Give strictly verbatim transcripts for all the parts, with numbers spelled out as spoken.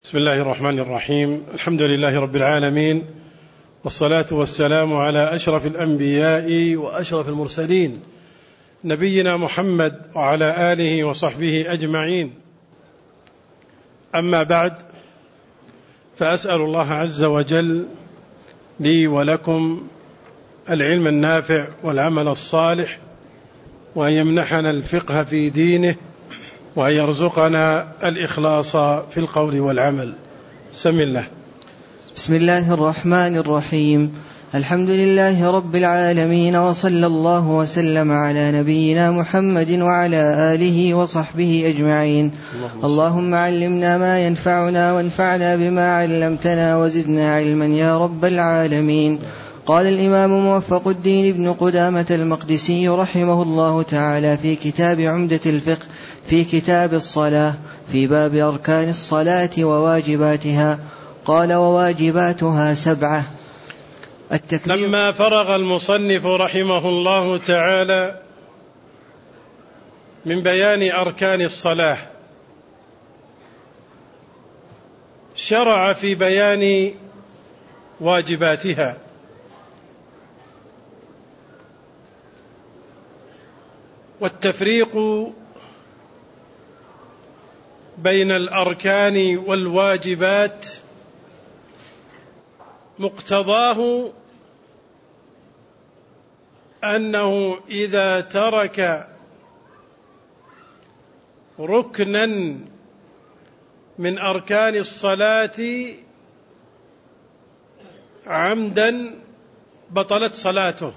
بسم الله الرحمن الرحيم. الحمد لله رب العالمين، والصلاة والسلام على أشرف الأنبياء وأشرف المرسلين نبينا محمد وعلى آله وصحبه أجمعين. أما بعد، فأسأل الله عز وجل لي ولكم العلم النافع والعمل الصالح، وأن يمنحنا الفقه في دينه، وأن يرزقنا الإخلاص في القول والعمل. سم الله. بسم الله الرحمن الرحيم. الحمد لله رب العالمين، وصلى الله وسلم على نبينا محمد وعلى آله وصحبه أجمعين. اللهم, اللهم علمنا ما ينفعنا، وانفعنا بما علمتنا، وزدنا علما يا رب العالمين. قال الإمام موفق الدين ابن قدامة المقدسي رحمه الله تعالى في كتاب عمدة الفقه في كتاب الصلاة في باب أركان الصلاة وواجباتها، قال: وواجباتها سبعة. التكبير. لما فرغ المصنف رحمه الله تعالى من بيان أركان الصلاة، شرع في بيان واجباتها، والتفريق بين الأركان والواجبات مقتضاه أنه إذا ترك ركنا من أركان الصلاة عمدا بطلت صلاته،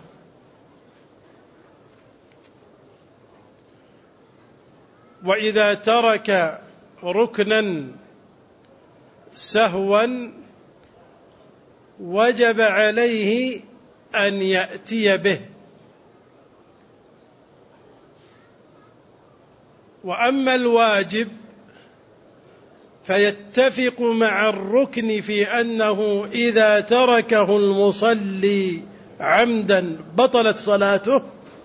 وإذا ترك ركنا سهوا وجب عليه أن يأتي به. وأما الواجب فيتفق مع الركن في أنه إذا تركه المصلي عمدا بطلت صلاته،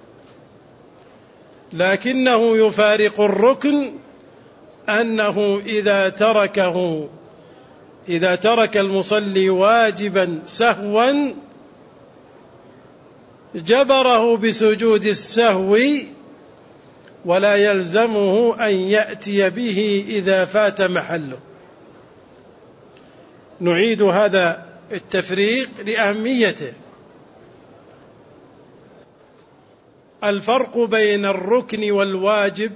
لكنه يفارق الركن أنه إذا تركه إذا ترك المصلي واجبا سهوا جبره بسجود السهو، ولا يلزمه أن يأتي به إذا فات محله. نعيد هذا التفريق لأهميته. الفرق بين الركن والواجب: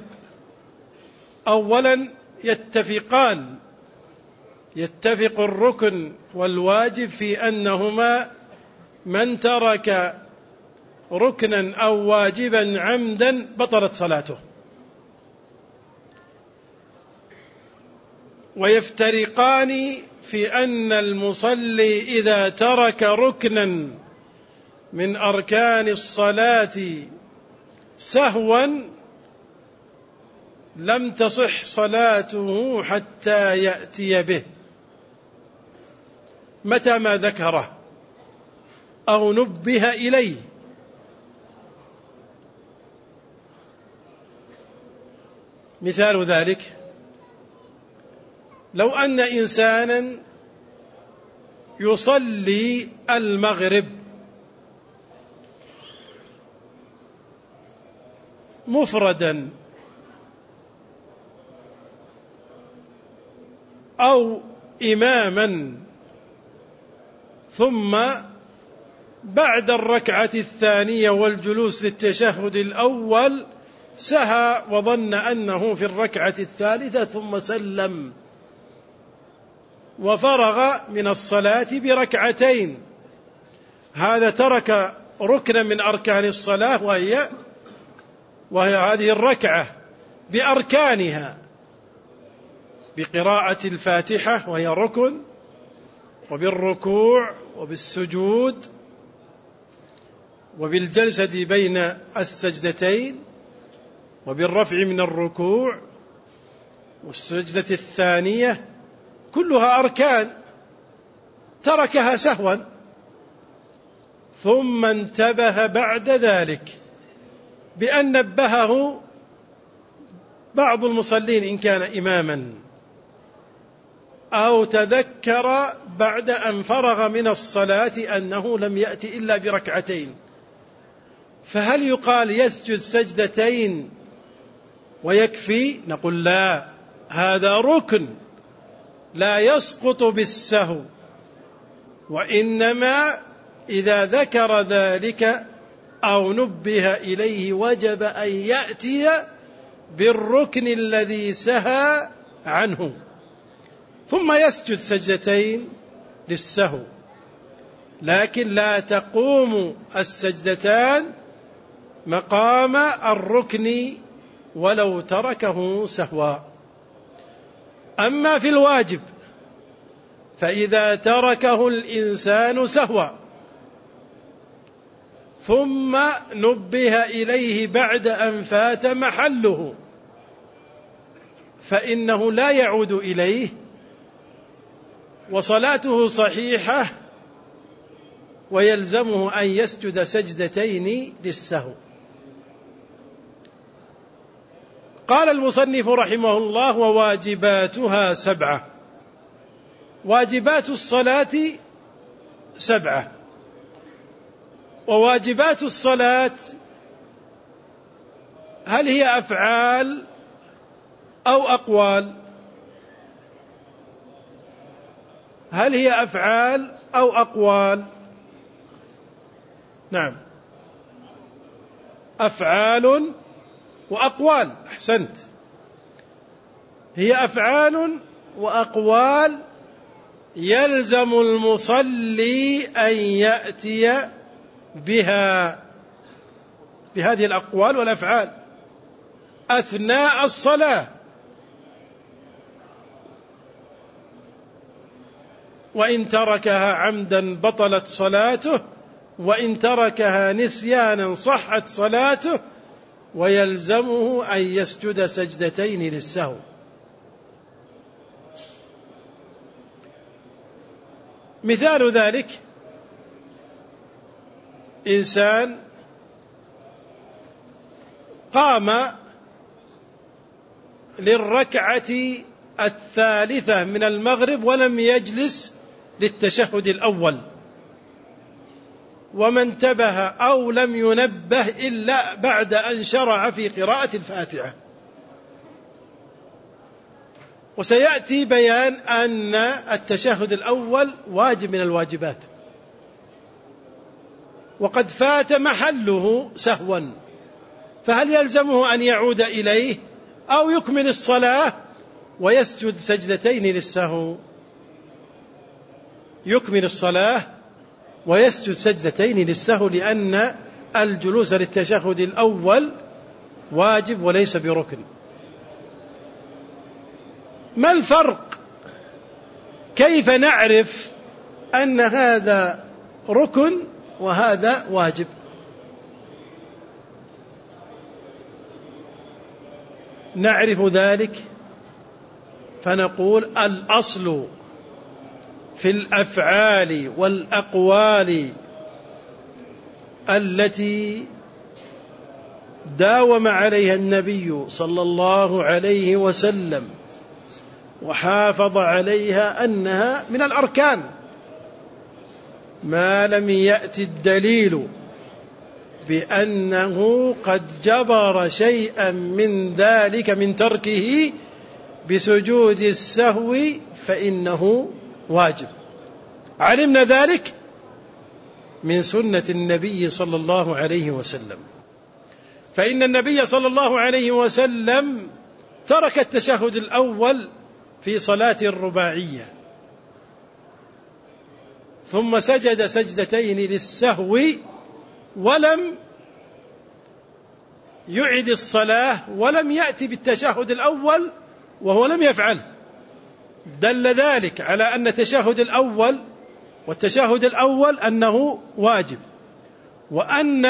أولا يتفقان يتفق الركن والواجب في أنهما من ترك ركنا أو واجبا عمدا بطلت صلاته، ويفترقان في أن المصلي إذا ترك ركنا من أركان الصلاة سهوا لم تصح صلاته حتى يأتي به متى ما ذكره أو نبه إليه. مثال ذلك: لو أن إنسانا يصلي المغرب مفردا أو إماما، ثم بعد الركعة الثانية والجلوس للتشهد الأول سهى وظن أنه في الركعة الثالثة ثم سلم وفرغ من الصلاة بركعتين، هذا ترك ركنا من أركان الصلاة، وهي وهي هذه الركعة بأركانها، بقراءة الفاتحة وهي ركن، وبالركوع وبالسجود وبالجلسة بين السجدتين وبالرفع من الركوع والسجدة الثانية، كلها أركان تركها سهوا، ثم انتبه بعد ذلك بأن نبهه بعض المصلين إن كان إماما أو تذكر بعد أن فرغ من الصلاة أنه لم يأتي إلا بركعتين، فهل يقال يسجد سجدتين ويكفي؟ نقول لا، هذا ركن لا يسقط بالسهو، وإنما إذا ذكر ذلك أو نبه إليه وجب أن يأتي بالركن الذي سهى عنه، ثم يسجد سجدتين للسهو، لكن لا تقوم السجدتان مقام الركن ولو تركه سهوا. أما في الواجب فإذا تركه الإنسان سهوا ثم نبه إليه بعد أن فات محله فإنه لا يعود إليه وصلاته صحيحة، ويلزمه أن يسجد سجدتين للسهو. قال المصنف رحمه الله: وواجباتها سبعة. واجبات الصلاة سبعة. وواجبات الصلاة هل هي أفعال أو أقوال؟ هل هي أفعال أو أقوال؟ نعم، أفعال وأقوال. أحسنت، هي أفعال وأقوال يلزم المصلي أن يأتي بها، بهذه الأقوال والأفعال أثناء الصلاة، وإن تركها عمدا بطلت صلاته، وإن تركها نسيانا صحت صلاته، ويلزمه أن يسجد سجدتين للسهو. مثال ذلك: إنسان قام للركعة الثالثة من المغرب ولم يجلس للتشهد الأول، وما انتبه أو لم ينبه إلا بعد أن شرع في قراءة الفاتحة. وسيأتي بيان أن التشهد الأول واجب من الواجبات، وقد فات محله سهوا، فهل يلزمه أن يعود إليه أو يكمل الصلاة ويسجد سجدتين للسهو؟ يكمل الصلاة ويسجد سجدتين للسهو، لأن الجلوس للتشهد الأول واجب وليس بركن. ما الفرق؟ كيف نعرف أن هذا ركن وهذا واجب؟ نعرف ذلك فنقول: الأصل في الأفعال والأقوال التي داوم عليها النبي صلى الله عليه وسلم وحافظ عليها أنها من الأركان، ما لم يأتي الدليل بأنه قد جبر شيئا من ذلك من تركه بسجود السهو فإنه واجب. علمنا ذلك من سنة النبي صلى الله عليه وسلم، فإن النبي صلى الله عليه وسلم ترك التشهد الأول في صلاة الرباعية، ثم سجد سجدتين للسهو ولم يعد الصلاة ولم يأتي بالتشهد الأول وهو لم يفعله. دل ذلك على أن التشهد الأول والتشهد الأول أنه واجب، وأن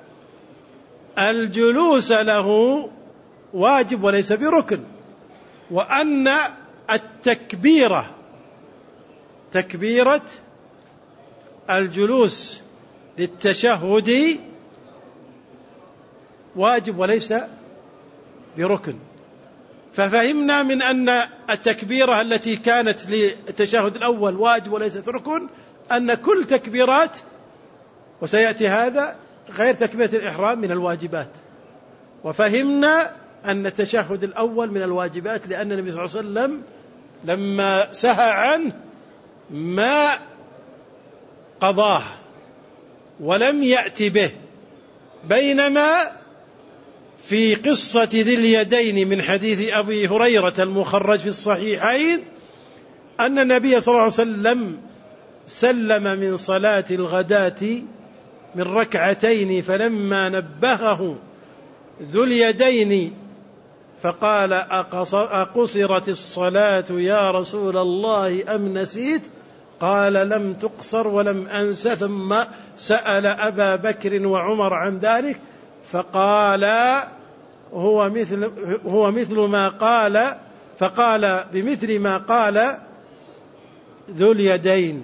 الجلوس له واجب وليس بركن، وأن التكبيرة تكبيرة الجلوس للتشهد واجب وليس بركن. ففهمنا من أن التكبيرة التي كانت للتشهد الأول واجب وليست ركن أن كل تكبيرات، وسيأتي هذا، غير تكبيرة الإحرام من الواجبات. وفهمنا أن التشهد الأول من الواجبات لأن النبي صلى الله عليه وسلم لما سهى عنه ما قضاه ولم يأتي به، بينما في قصة ذي اليدين من حديث أبي هريرة المخرج في الصحيحين أن النبي صلى الله عليه وسلم سلم من صلاة الغداة من ركعتين، فلما نبهه ذو اليدين فقال: أقصرت الصلاة يا رسول الله أم نسيت؟ قال: لم تقصر ولم أنس. ثم سأل أبا بكر وعمر عن ذلك فقال: هو مثل, هو مثل ما قال، فقال بمثل ما قال ذو اليدين.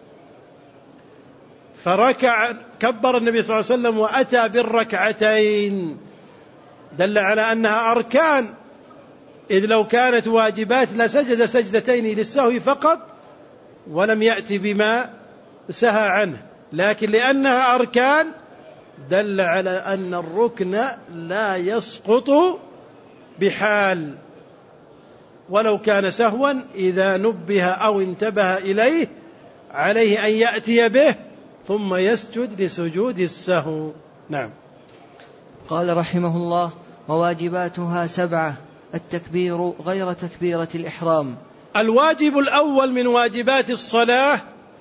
فركع، كبر النبي صلى الله عليه وسلم وأتى بالركعتين، دل على أنها أركان، إذ لو كانت واجبات لسجد سجدتين للسهو فقط ولم يأتي بما سهى عنه، لكن لأنها أركان دل على أن الركن لا يسقط بحال، ولو كان سهوا إذا نبه أو انتبه إليه عليه أن يأتي به ثم يسجد لسجود السهو. نعم. قال رحمه الله: وواجباتها سبعة: التكبير غير تكبيرة الإحرام. الواجب الأول من واجبات الصلاة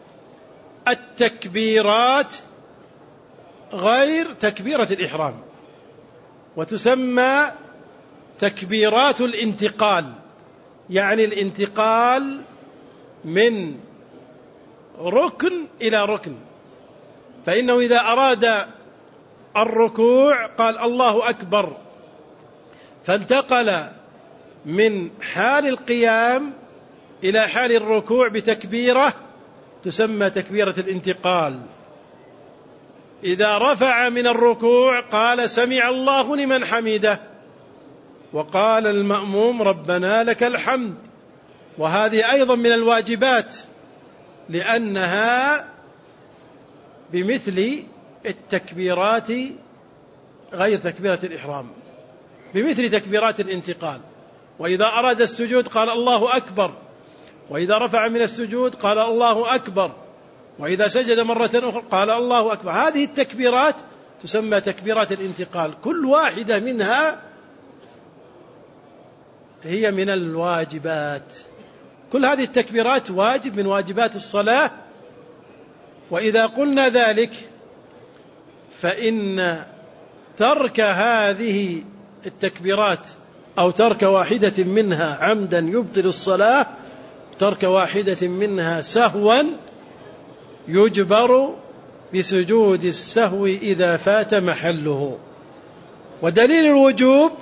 التكبيرات غير تكبيرة الإحرام، وتسمى تكبيرات الانتقال، يعني الانتقال من ركن إلى ركن. فإنه إذا أراد الركوع قال الله أكبر، فانتقل من حال القيام إلى حال الركوع بتكبيرة تسمى تكبيرة الانتقال. إذا رفع من الركوع قال: سمع الله لمن حمده، وقال المأموم: ربنا لك الحمد. وهذه أيضا من الواجبات لأنها بمثل التكبيرات غير تكبيرة الإحرام، بمثل تكبيرات الانتقال. وإذا أراد السجود قال الله أكبر، وإذا رفع من السجود قال الله أكبر، وإذا سجد مرة أخرى قال الله أكبر. هذه التكبيرات تسمى تكبيرات الانتقال، كل واحدة منها هي من الواجبات. كل هذه التكبيرات واجب من واجبات الصلاة. وإذا قلنا ذلك فإن ترك هذه التكبيرات أو ترك واحدة منها عمدا يبطل الصلاة، ترك واحدة منها سهوا يجبر بسجود السهو إذا فات محله. ودليل الوجوب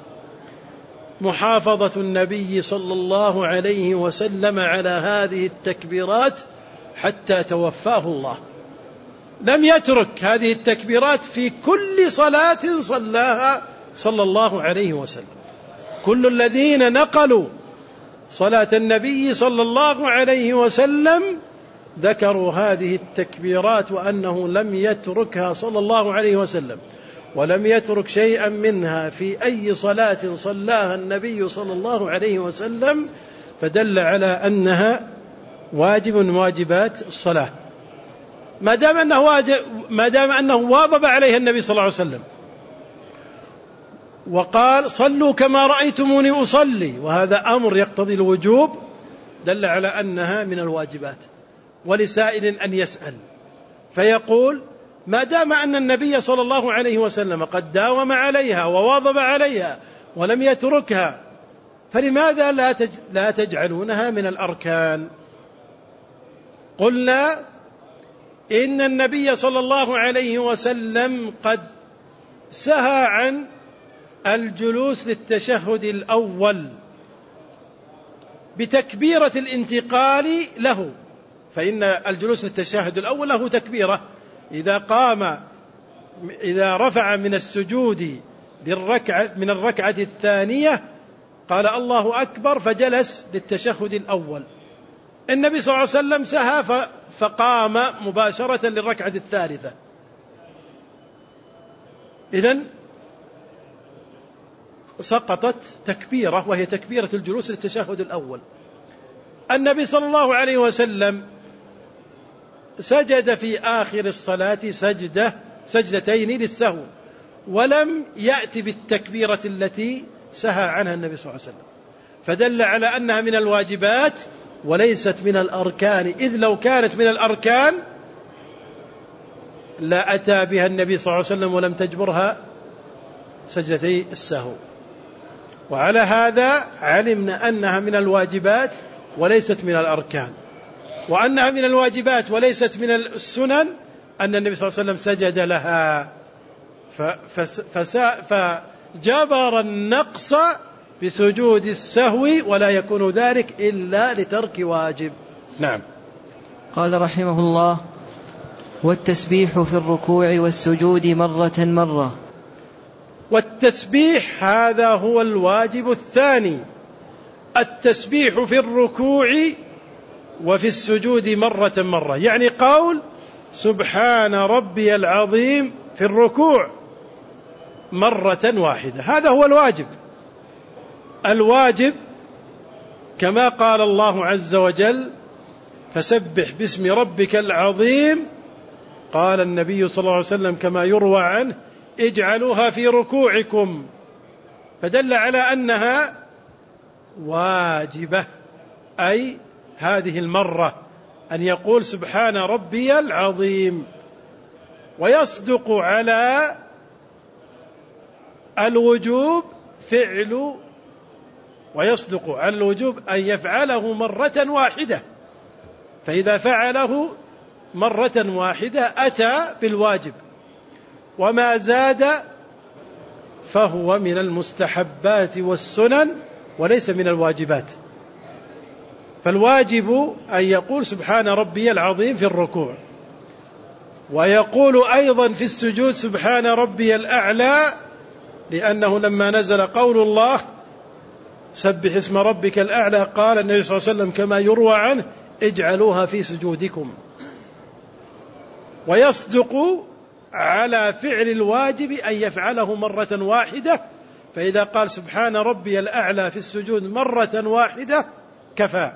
محافظة النبي صلى الله عليه وسلم على هذه التكبيرات حتى توفاه الله، لم يترك هذه التكبيرات في كل صلاة صلاها صلى الله عليه وسلم. كل الذين نقلوا صلاة النبي صلى الله عليه وسلم ذكروا هذه التكبيرات وأنه لم يتركها صلى الله عليه وسلم، ولم يترك شيئا منها في أي صلاة صلاها النبي صلى الله عليه وسلم، فدل على أنها واجب من واجبات الصلاة، ما دام أنه واجب، ما دام أنه واظب عليها النبي صلى الله عليه وسلم وقال: صلوا كما رأيتموني أصلي، وهذا أمر يقتضي الوجوب، دل على أنها من الواجبات. ولسائل أن يسأل فيقول: ما دام أن النبي صلى الله عليه وسلم قد داوم عليها وواظب عليها ولم يتركها، فلماذا لا تجعلونها من الأركان؟ قلنا إن النبي صلى الله عليه وسلم قد سهى عن الجلوس للتشهد الأول بتكبيرة الانتقال له، فإن الجلوس للتشهد الأول له تكبيرة، إذا قام إذا رفع من السجود للركعة من الركعة الثانية قال الله أكبر فجلس للتشهد الأول. النبي صلى الله عليه وسلم سهى فقام مباشرة للركعة الثالثة. إذن سقطت تكبيرة وهي تكبيرة الجلوس للتشهد الأول. النبي صلى الله عليه وسلم سجد في آخر الصلاة سجدة سجدتين للسهو، ولم يأتي بالتكبيرة التي سهى عنها النبي صلى الله عليه وسلم، فدل على أنها من الواجبات وليست من الأركان، إذ لو كانت من الأركان لا أتى بها النبي صلى الله عليه وسلم ولم تجبرها سجدتي السهو. وعلى هذا علمنا أنها من الواجبات وليست من الأركان، وأنها من الواجبات وليست من السنن أن النبي صلى الله عليه وسلم سجد لها فجبر النقص بسجود السهو، ولا يكون ذلك إلا لترك واجب. نعم. قال رحمه الله: والتسبيح في الركوع والسجود مرة مرة. والتسبيح هذا هو الواجب الثاني، التسبيح في الركوع وفي السجود مرة مرة، يعني قول سبحان ربي العظيم في الركوع مرة واحدة، هذا هو الواجب. الواجب كما قال الله عز وجل: فسبح باسم ربك العظيم، قال النبي صلى الله عليه وسلم كما يروى عنه: اجعلوها في ركوعكم، فدل على أنها واجبة، أي هذه المرة أن يقول سبحان ربي العظيم. ويصدق على الوجوب فعل ويصدق على الوجوب أن يفعله مرة واحدة، فإذا فعله مرة واحدة أتى بالواجب، وما زاد فهو من المستحبات والسنن وليس من الواجبات. فالواجب أن يقول سبحان ربي العظيم في الركوع، ويقول أيضا في السجود سبحان ربي الأعلى، لأنه لما نزل قول الله سبح اسم ربك الأعلى قال النبي صلى الله عليه وسلم كما يروى عنه: اجعلوها في سجودكم. ويصدق على فعل الواجب أن يفعله مرة واحدة، فإذا قال سبحان ربي الأعلى في السجود مرة واحدة كفى.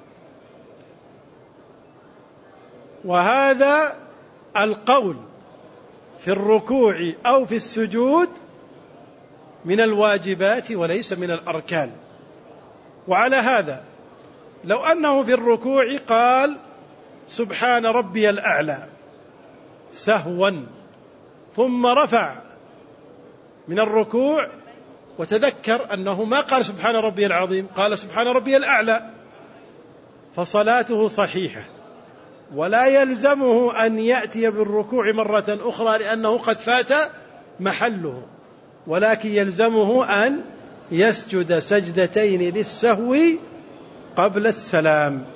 وهذا القول في الركوع أو في السجود من الواجبات وليس من الأركان. وعلى هذا لو أنه في الركوع قال سبحان ربي الأعلى سهوا ثم رفع من الركوع وتذكر أنه ما قال سبحان ربي العظيم، قال سبحان ربي الأعلى، فصلاته صحيحة، ولا يلزمه أن يأتي بالركوع مرة أخرى لأنه قد فات محله، ولكن يلزمه أن يسجد سجدتين للسهو قبل السلام.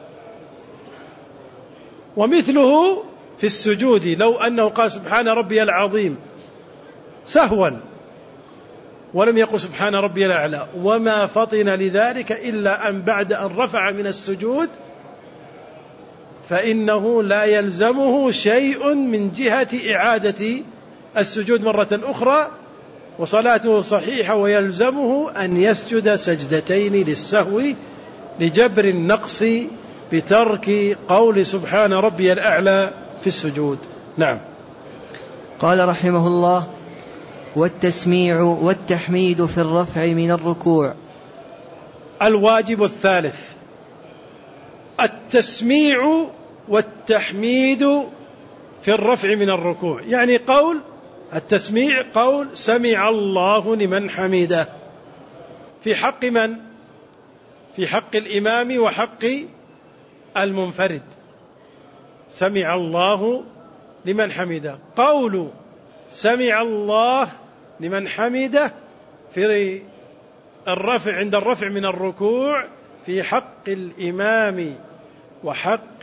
ومثله في السجود لو أنه قال سبحان ربي العظيم سهوا ولم يقل سبحان ربي الأعلى، وما فطن لذلك إلا أن بعد أن رفع من السجود، فإنه لا يلزمه شيء من جهة إعادة السجود مرة أخرى، وصلاته صحيحة، ويلزمه أن يسجد سجدتين للسهو لجبر النقص بترك قول سبحان ربي الأعلى في السجود. نعم. قال رحمه الله: والتسميع والتحميد في الرفع من الركوع. الواجب الثالث التسميع والتحميد في الرفع من الركوع، يعني قول التسميع قول سمع الله لمن حمده، في حق من؟ في حق الإمام وحق المنفرد. سمع الله لمن حمده، قول سمع الله لمن حمده في الرفع عند الرفع من الركوع في حق الإمام وحق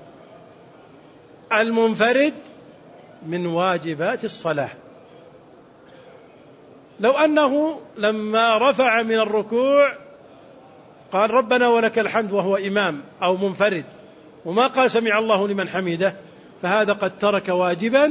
المنفرد من واجبات الصلاة. لو أنه لما رفع من الركوع قال ربنا ولك الحمد وهو إمام أو منفرد وما قال سمع الله لمن حمده، فهذا قد ترك واجبا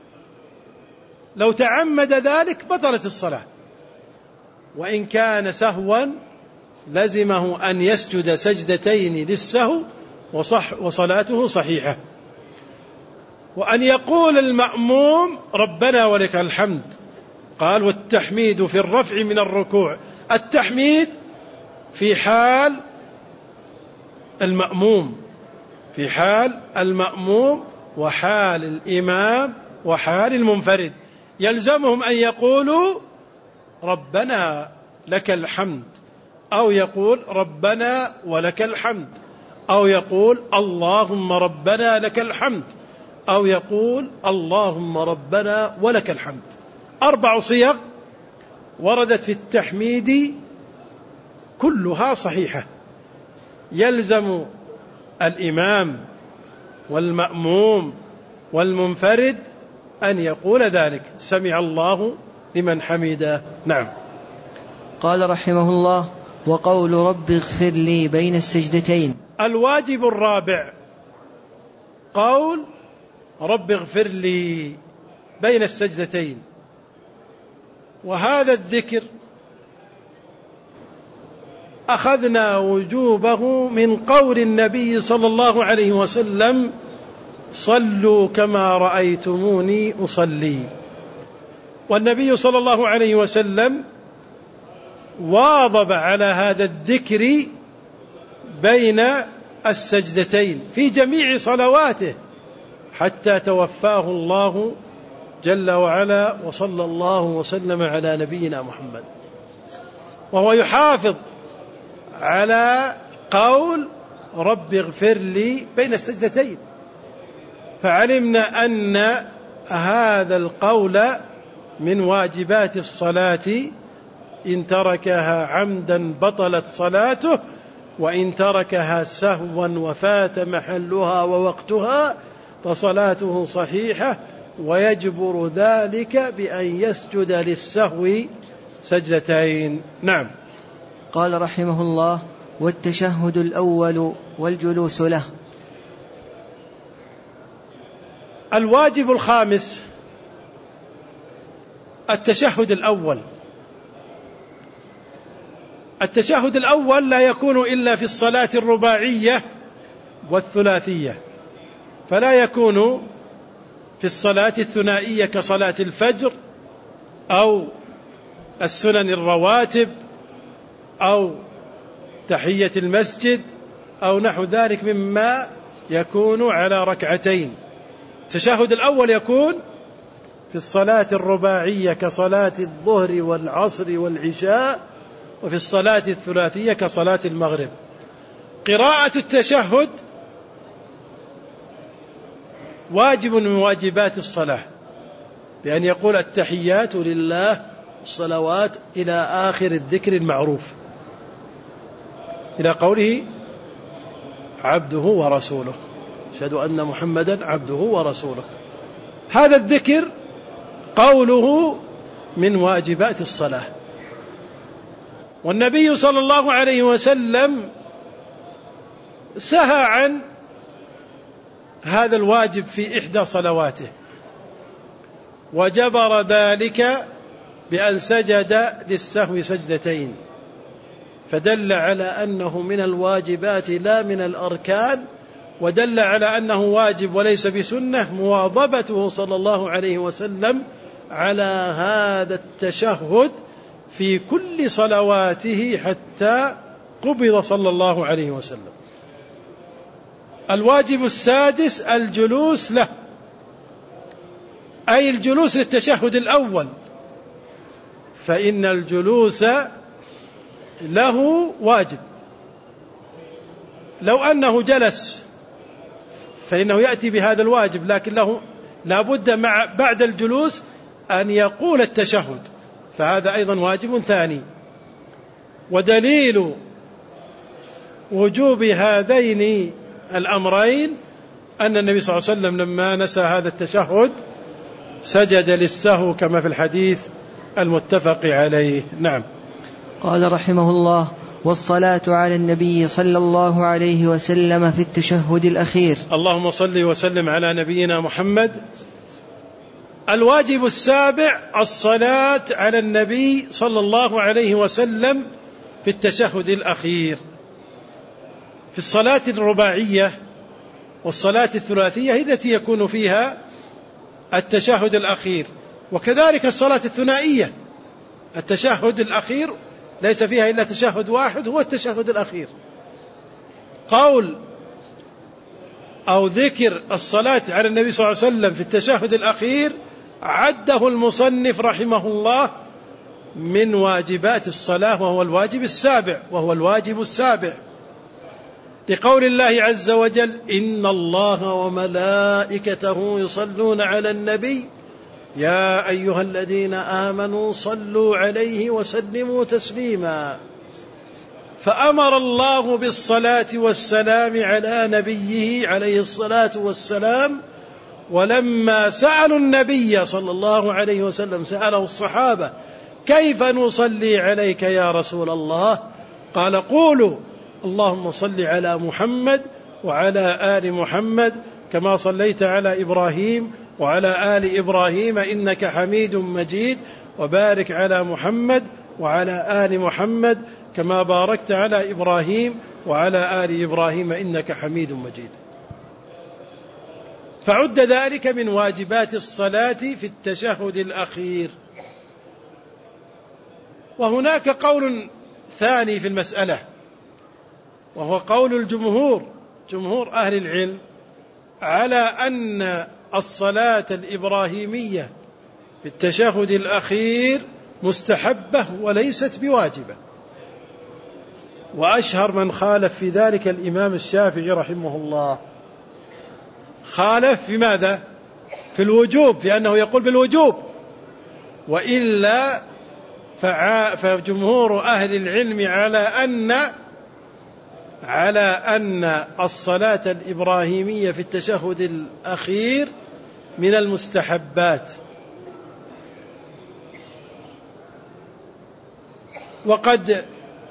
لو تعمد ذلك بطلت الصلاة، وإن كان سهوا لزمه أن يسجد سجدتين للسهو وصح وصلاته صحيحة. وأن يقول المأموم ربنا ولك الحمد، قال والتحميد في الرفع من الركوع، التحميد في حال المأموم، في حال المأموم وحال الإمام وحال المنفرد، يلزمهم أن يقولوا ربنا لك الحمد، أو يقول ربنا ولك الحمد، أو يقول اللهم ربنا لك الحمد، أو يقول اللهم ربنا ولك الحمد. أربع صيغ وردت في التحميد كلها صحيحة، يلزم الإمام والمأموم والمنفرد أن يقول ذلك سمع الله لمن حمده. نعم. قال رحمه الله: وقول رب اغفر لي بين السجدتين. الواجب الرابع قول رب اغفر لي بين السجدتين، وهذا الذكر أخذنا وجوبه من قول النبي صلى الله عليه وسلم صلوا كما رأيتموني أصلي. والنبي صلى الله عليه وسلم واظب على هذا الذكر بين السجدتين في جميع صلواته حتى توفاه الله جل وعلا، وصلى الله وسلم على نبينا محمد، وهو يحافظ على قول رب اغفر لي بين السجدتين. فعلمنا أن هذا القول من واجبات الصلاة، إن تركها عمدا بطلت صلاته، وإن تركها سهوا وفات محلها ووقتها فصلاته صحيحة، ويجبر ذلك بأن يسجد للسهو سجدتين. نعم. قال رحمه الله: والتشهد الأول والجلوس له. الواجب الخامس التشهد الأول. التشهد الأول لا يكون إلا في الصلاة الرباعية والثلاثية، فلا يكون في الصلاة الثنائية كصلاة الفجر أو السنن الرواتب أو تحية المسجد أو نحو ذلك مما يكون على ركعتين. التشهد الأول يكون في الصلاة الرباعية كصلاة الظهر والعصر والعشاء، وفي الصلاة الثلاثية كصلاة المغرب. قراءة التشهد واجب من واجبات الصلاة، بأن يقول التحيات لله الصلوات إلى آخر الذكر المعروف، إلى قوله عبده ورسوله، أشهد أن محمدا عبده ورسوله. هذا الذكر قوله من واجبات الصلاة. والنبي صلى الله عليه وسلم سهى عن هذا الواجب في إحدى صلواته، وجبر ذلك بأن سجد للسهو سجدتين، فدل على أنه من الواجبات لا من الأركان، ودل على أنه واجب وليس بسنة مواظبته صلى الله عليه وسلم على هذا التشهد في كل صلواته حتى قبض صلى الله عليه وسلم. الواجب السادس الجلوس له، أي الجلوس للتشهد الأول، فإن الجلوس له واجب. لو أنه جلس فإنه يأتي بهذا الواجب، لكن له لابد مع بعد الجلوس أن يقول التشهد، فهذا أيضا واجب ثاني. ودليل وجوب هذين الأمرين أن النبي صلى الله عليه وسلم لما نسى هذا التشهد سجد للسهو كما في الحديث المتفق عليه. نعم. قال رحمه الله: والصلاة على النبي صلى الله عليه وسلم في التشهد الأخير. اللهم صل وسلم على نبينا محمد. الواجب السابع الصلاة على النبي صلى الله عليه وسلم في التشهد الأخير. في الصلاة الرباعية والصلاة الثلاثية هي التي يكون فيها التشهد الأخير، وكذلك الصلاة الثنائية التشهد الأخير ليس فيها إلا تشهد واحد هو التشهد الأخير. قول أو ذكر الصلاة على النبي صلى الله عليه وسلم في التشهد الأخير عده المصنف رحمه الله من واجبات الصلاة، وهو الواجب السابع وهو الواجب السابع لقول الله عز وجل: إن الله وملائكته يصلون على النبي يا أيها الذين آمنوا صلوا عليه وسلموا تسليما. فأمر الله بالصلاة والسلام على نبيه عليه الصلاة والسلام. ولما سألوا النبي صلى الله عليه وسلم سأله الصحابة: كيف نصلي عليك يا رسول الله؟ قال: قولوا اللهم صل على محمد وعلى آل محمد كما صليت على إبراهيم وعلى آل إبراهيم إنك حميد مجيد، وبارك على محمد وعلى آل محمد كما باركت على إبراهيم وعلى آل إبراهيم إنك حميد مجيد. فعد ذلك من واجبات الصلاة في التشهد الأخير. وهناك قول ثاني في المسألة، وهو قول الجمهور جمهور أهل العلم على أن الصلاة الإبراهيمية في التشهد الأخير مستحبة وليست بواجبة. وأشهر من خالف في ذلك الإمام الشافعي رحمه الله. خالف في ماذا؟ في الوجوب، في أنه يقول بالوجوب، وإلا فجمهور أهل العلم على أن على أن الصلاة الإبراهيمية في التشهد الأخير من المستحبات. وقد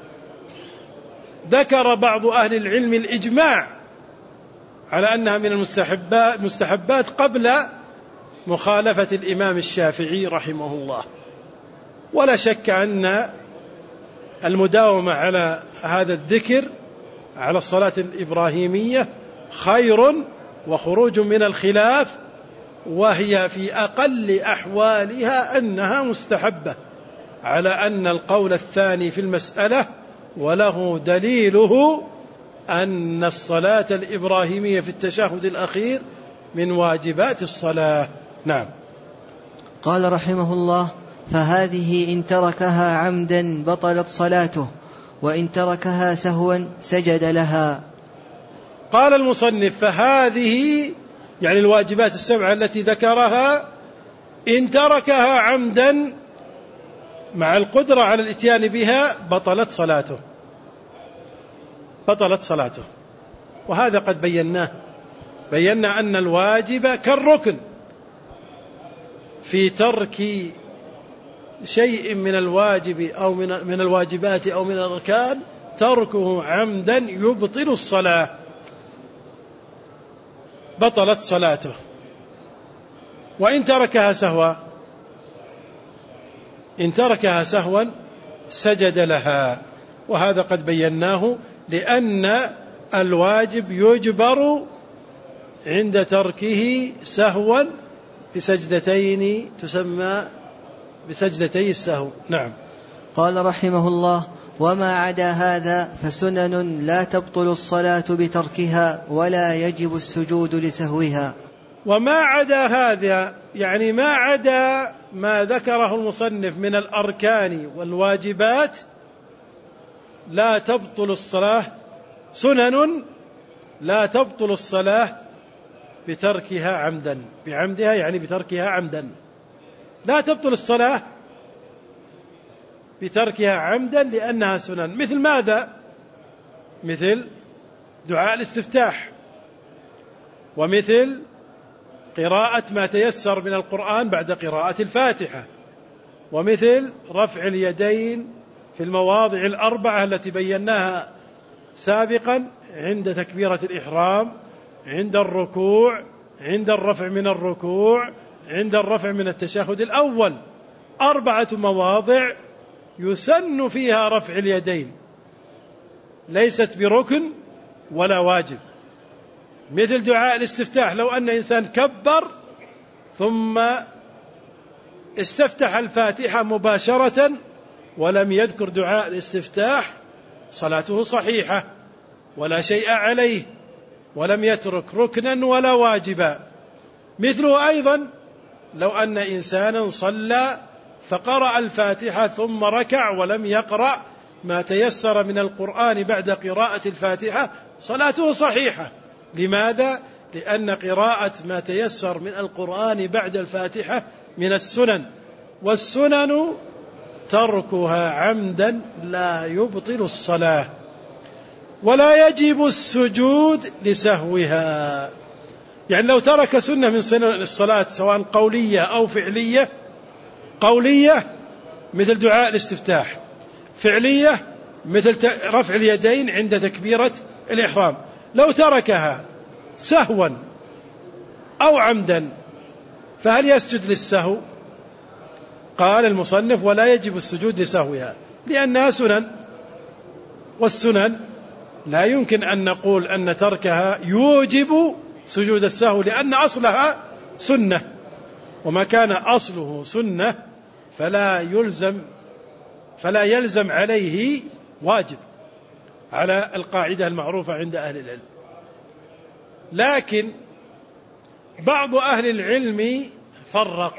ذكر بعض أهل العلم الإجماع على أنها من المستحبات قبل مخالفة الإمام الشافعي رحمه الله. ولا شك أن المداومة على هذا الذكر على الصلاة الإبراهيمية خير وخروج من الخلاف، وهي في أقل أحوالها أنها مستحبة، على أن القول الثاني في المسألة وله دليله أن الصلاة الإبراهيمية في التشهد الأخير من واجبات الصلاة. نعم. قال رحمه الله: فهذه إن تركها عمدا بطلت صلاته، وإن تركها سهوا سجد لها. قال المصنف: فهذه يعني الواجبات السبعة التي ذكرها إن تركها عمدا مع القدرة على الاتيان بها بطلت صلاته بطلت صلاته وهذا قد بيناه بينا أن الواجب كالركن، في ترك شيء من الواجب أو من من الواجبات أو من الأركان تركه عمدا يبطل الصلاة، بطلت صلاته. وإن تركها سهوا إن تركها سهوا سجد لها، وهذا قد بيناه، لأن الواجب يجبر عند تركه سهوا بسجدتين تسمى بسجدتي السهو. نعم. قال رحمه الله: وما عدا هذا فسنن لا تبطل الصلاة بتركها ولا يجب السجود لسهوها. وما عدا هذا يعني ما عدا ما ذكره المصنف من الأركان والواجبات لا تبطل الصلاة، سنن لا تبطل الصلاة بتركها عمدا، بعمدها يعني بتركها عمدا، لا تبطل الصلاة بتركها عمدا لأنها سنن. مثل ماذا؟ مثل دعاء الاستفتاح، ومثل قراءة ما تيسر من القرآن بعد قراءة الفاتحة، ومثل رفع اليدين في المواضع الأربعة التي بيناها سابقا: عند تكبيرة الإحرام، عند الركوع، عند الرفع من الركوع، عند الرفع من التشهد الأول. أربعة مواضع يسن فيها رفع اليدين، ليست بركن ولا واجب، مثل دعاء الاستفتاح. لو أن إنسان كبر ثم استفتح الفاتحة مباشرة ولم يذكر دعاء الاستفتاح صلاته صحيحة ولا شيء عليه، ولم يترك ركنا ولا واجبا. مثله أيضا لو أن إنسانا صلى فقرأ الفاتحة ثم ركع ولم يقرأ ما تيسر من القرآن بعد قراءة الفاتحة، صلاته صحيحة. لماذا؟ لأن قراءة ما تيسر من القرآن بعد الفاتحة من السنن، والسنن تركها عمدا لا يبطل الصلاة، ولا يجب السجود لسهوها. يعني لو ترك سنة من سنن الصلاة سواء قولية أو فعلية، قولية مثل دعاء الاستفتاح، فعلية مثل رفع اليدين عند تكبيرة الإحرام، لو تركها سهوا أو عمدا فهل يسجد للسهو؟ قال المصنف: ولا يجب السجود لسهوها، لأنها سنن، والسنن لا يمكن أن نقول أن تركها يوجب سجود السهو، لأن أصلها سنة، وما كان أصله سنة فلا يلزم فلا يلزم عليه واجب، على القاعدة المعروفة عند أهل العلم. لكن بعض أهل العلم فرق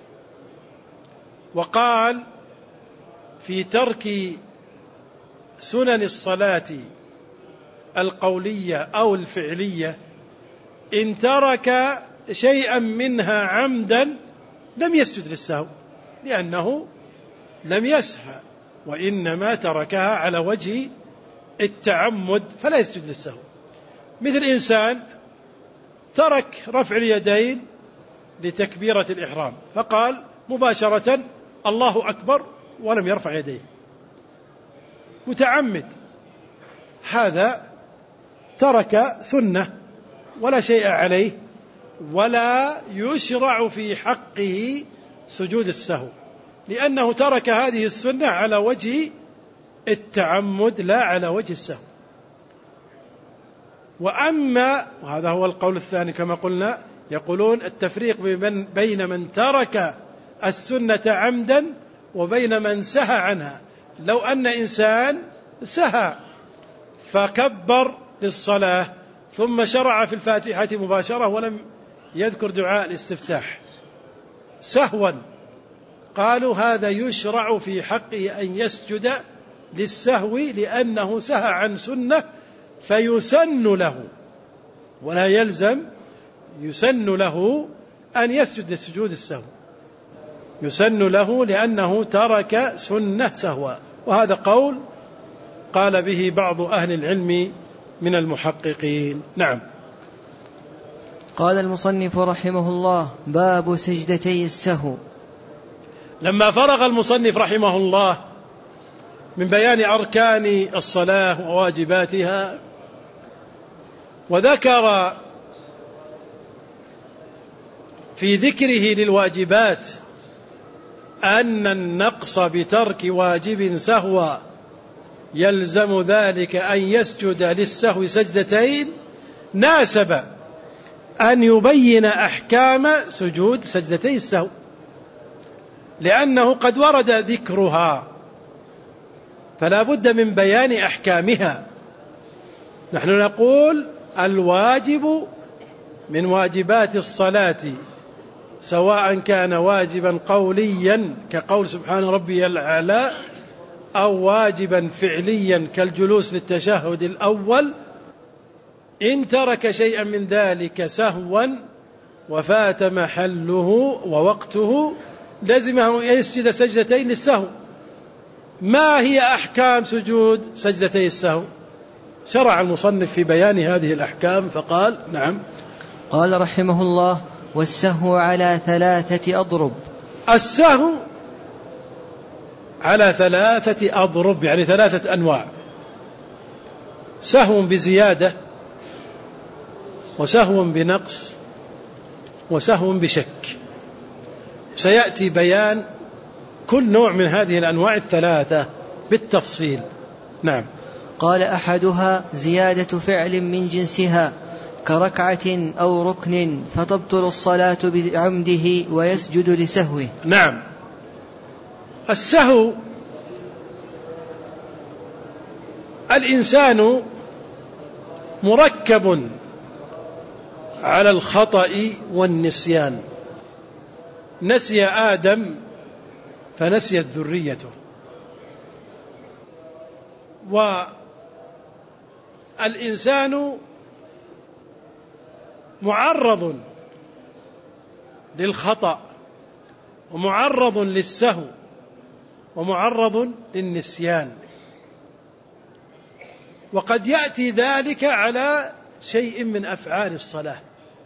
وقال في ترك سنن الصلاة القولية أو الفعلية: إن ترك شيئا منها عمدا لم يسجد للسهو، لأنه لم يسهى، وإنما تركها على وجه التعمد فلا يسجد للسهو. مثل إنسان ترك رفع اليدين لتكبيرة الإحرام فقال مباشرة الله أكبر ولم يرفع يديه، متعمد، هذا ترك سنة ولا شيء عليه، ولا يشرع في حقه سجود السهو، لأنه ترك هذه السنة على وجه التعمد لا على وجه السهو. وأما، وهذا هو القول الثاني كما قلنا، يقولون التفريق بين من ترك السنة عمدا وبين من سهى عنها. لو أن إنسان سهى فكبر للصلاة ثم شرع في الفاتحة مباشرة ولم يذكر دعاء الاستفتاح سهوا، قالوا هذا يشرع في حقه أن يسجد للسهو، لأنه سهى عن سنة فيسن له، ولا يلزم، يسن له أن يسجد لسجود السهو، يسن له لأنه ترك سنة سهوا. وهذا قول قال به بعض أهل العلم من المحققين. نعم. قال المصنف رحمه الله: باب سجدتي السهو. لما فرغ المصنف رحمه الله من بيان أركان الصلاة وواجباتها، وذكر في ذكره للواجبات أن النقص بترك واجب سهوا يلزم ذلك أن يسجد للسهو سجدتين، ناسب أن يبين أحكام سجود سجدتي السهو، لأنه قد ورد ذكرها فلا بد من بيان أحكامها. نحن نقول الواجب من واجبات الصلاة سواء كان واجبا قوليا كقول سبحان ربي الأعلى، أو واجبا فعليا كالجلوس للتشهد الأول، إن ترك شيئا من ذلك سهوا وفات محله ووقته لزمه يسجد سجدتين للسهو. ما هي أحكام سجود سجدتي السهو؟ شرع المصنف في بيان هذه الأحكام فقال: نعم. قال رحمه الله: والسهو على ثلاثة أضرب. السهو على ثلاثة أضرب، يعني ثلاثة أنواع: سهو بزيادة، وسهو بنقص، وسهو بشك. سيأتي بيان كل نوع من هذه الأنواع الثلاثة بالتفصيل. نعم. قال: أحدها زيادة فعل من جنسها كركعة أو ركن، فتبطل الصلاة بعمده ويسجد لسهوه. نعم. السهو، الإنسان مركب على الخطأ والنسيان. نسي آدم فنسيت ذريته، والإنسان معرض للخطأ، ومعرض للسهو، ومعرض للنسيان، وقد يأتي ذلك على شيء من أفعال الصلاة.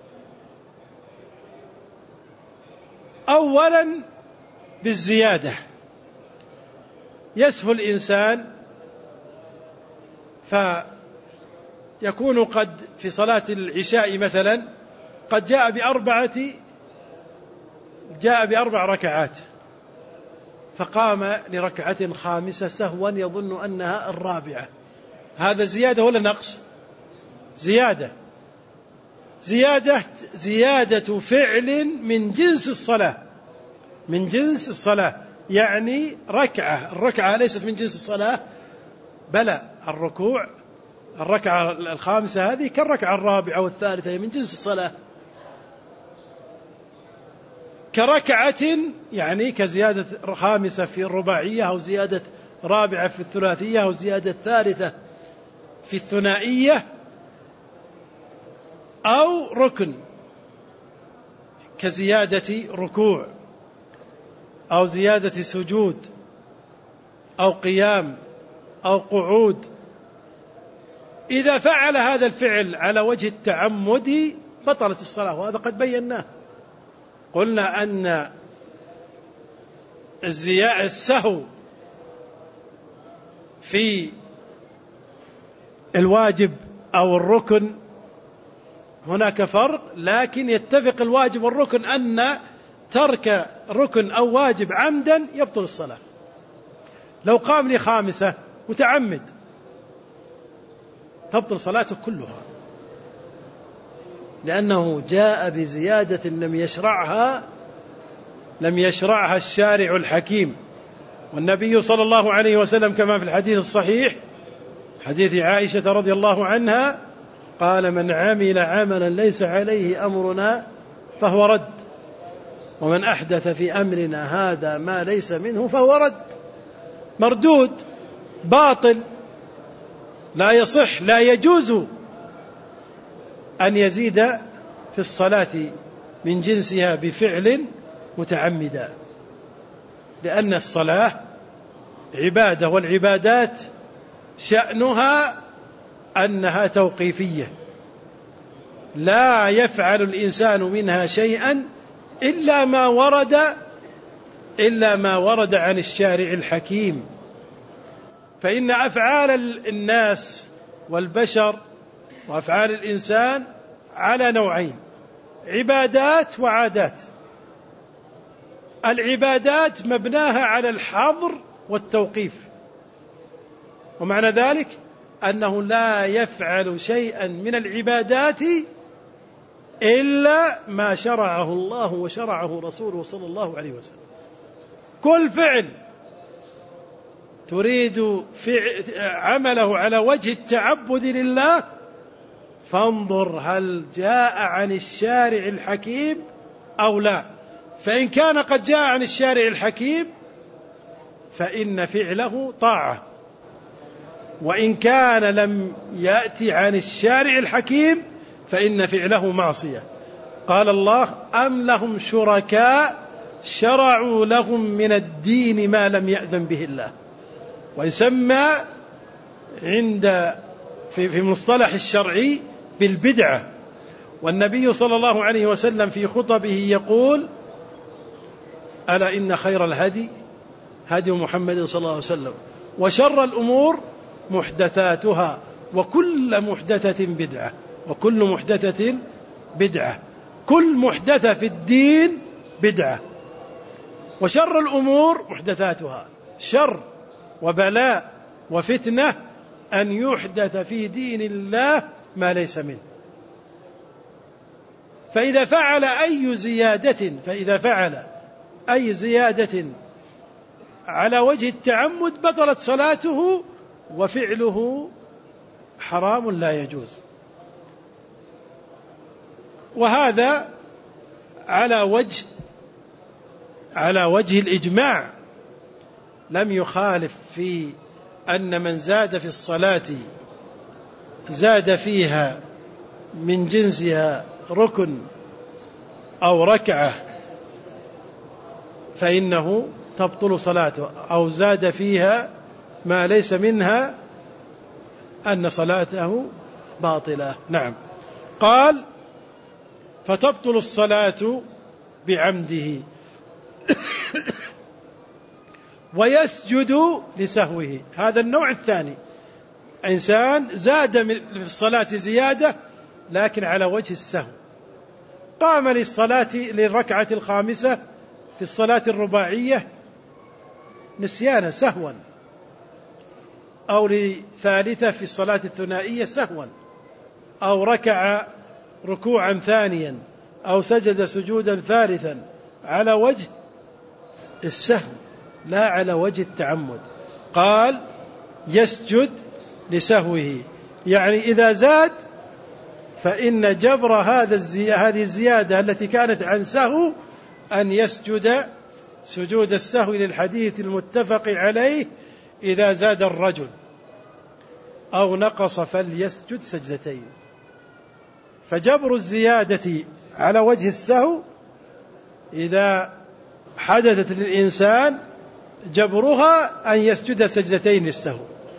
أولا بالزيادة، يسهو الإنسان فيكون قد في صلاة العشاء مثلا قد جاء بأربعة جاء بأربع ركعات، فقام لركعة خامسة سهوا يظن أنها الرابعة. هذا زيادة ولا نقص؟ زيادة. زيادة زيادة فعل من جنس الصلاة، من جنس الصلاة، يعني ركعة. الركعة ليست من جنس الصلاة، بلى الركوع الركعة الخامسة هذه كالركعة الرابعة والثالثة، هي من جنس الصلاة. كركعة يعني كزيادة خامسة في الرباعية، أو زيادة رابعة في الثلاثية، أو زيادة ثالثة في الثنائية، أو ركن كزيادة ركوع، أو زيادة سجود، أو قيام، أو قعود. إذا فعل هذا الفعل على وجه التعمد بطلت الصلاة، وهذا قد بيناه. قلنا أن السهو في الواجب أو الركن هناك فرق، لكن يتفق الواجب والركن أن ترك ركن أو واجب عمدا يبطل الصلاة. لو قام لخامسة متعمد تبطل صلاته كلها، لأنه جاء بزيادة لم يشرعها لم يشرعها الشارع الحكيم. والنبي صلى الله عليه وسلم كما في الحديث الصحيح حديث عائشة رضي الله عنها قال: من عمل عملا ليس عليه أمرنا فهو رد، ومن أحدث في أمرنا هذا ما ليس منه فهو رد، مردود، باطل، لا يصح، لا يجوز أن يزيد في الصلاة من جنسها بفعل متعمدا، لأن الصلاة عبادة، والعبادات شأنها أنها توقيفية، لا يفعل الإنسان منها شيئا إلا ما ورد إلا ما ورد عن الشارع الحكيم. فإن أفعال الناس والبشر وأفعال الإنسان على نوعين: عبادات وعادات. العبادات مبناها على الحظر والتوقيف، ومعنى ذلك أنه لا يفعل شيئا من العبادات إلا ما شرعه الله وشرعه رسوله صلى الله عليه وسلم. كل فعل تريد فعل عمله على وجه التعبد لله فانظر هل جاء عن الشارع الحكيم أو لا. فإن كان قد جاء عن الشارع الحكيم فإن فعله طاعة، وإن كان لم يأتي عن الشارع الحكيم فإن فعله معصية. قال الله: أم لهم شركاء شرعوا لهم من الدين ما لم يأذن به الله. ويسمى عند في, في مصطلح الشرعي بالبدعة. والنبي صلى الله عليه وسلم في خطبه يقول: ألا إن خير الهدي هدي محمد صلى الله عليه وسلم، وشر الأمور محدثاتها، وكل محدثة بدعة، وكل محدثة بدعة، كل محدثة في الدين بدعة. وشر الأمور محدثاتها، شر وبلاء وفتنة أن يحدث في دين الله ما ليس منه. فإذا فعل أي زيادة فإذا فعل أي زيادة على وجه التعمد بطلت صلاته، وفعله حرام لا يجوز. وهذا على وجه على وجه الإجماع، لم يخالف في أن من زاد في الصلاة زاد فيها من جنسها ركن أو ركعة فإنه تبطل صلاته، أو زاد فيها ما ليس منها أن صلاته باطلة. نعم. قال: فتبطل الصلاة بعمده ويسجد لسهوه. هذا النوع الثاني، إنسان زاد في الصلاة زيادة لكن على وجه السهو، قام للصلاة للركعة الخامسة في الصلاة الرباعية نسيانا سهوا، أو لثالثة في الصلاة الثنائية سهوا، أو ركع ركوعا ثانيا، أو سجد سجودا ثالثا على وجه السهو لا على وجه التعمد. قال: يسجد لسهوه، يعني إذا زاد فإن جبر هذا هذه الزيادة التي كانت عن سهو أن يسجد سجود السهو للحديث المتفق عليه: إذا زاد الرجل أو نقص فليسجد سجدتين. فجبر الزيادة على وجه السهو إذا حدثت للإنسان جبرها أن يسجد سجدتين للسهو.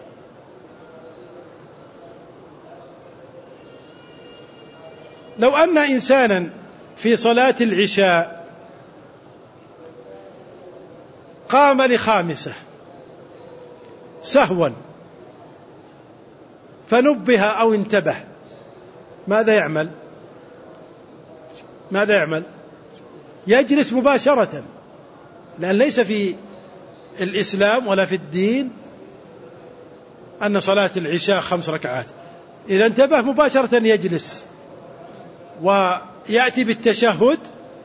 لو أن إنسانا في صلاة العشاء قام لخامسة سهوا فنبه أو انتبه، ماذا يعمل؟ ماذا يعمل؟ يجلس مباشرة، لأن ليس في الإسلام ولا في الدين أن صلاة العشاء خمس ركعات. إذا انتبه مباشرة يجلس ويأتي بالتشهد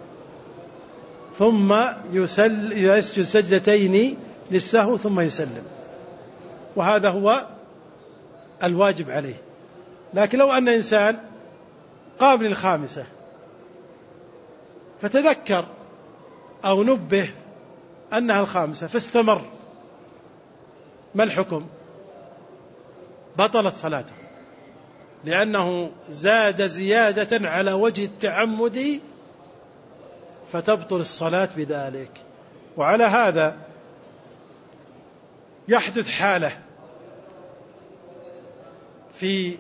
ثم يسجد سجدتين للسهو ثم يسلم، وهذا هو الواجب عليه. لكن لو أن إنسان قام للخامسة فتذكر أو نبه أنها الخامسة فاستمر، ما الحكم؟ بطلت صلاته، لأنه زاد زيادة على وجه التعمد فتبطل الصلاة بذلك. وعلى هذا يحدث حالة في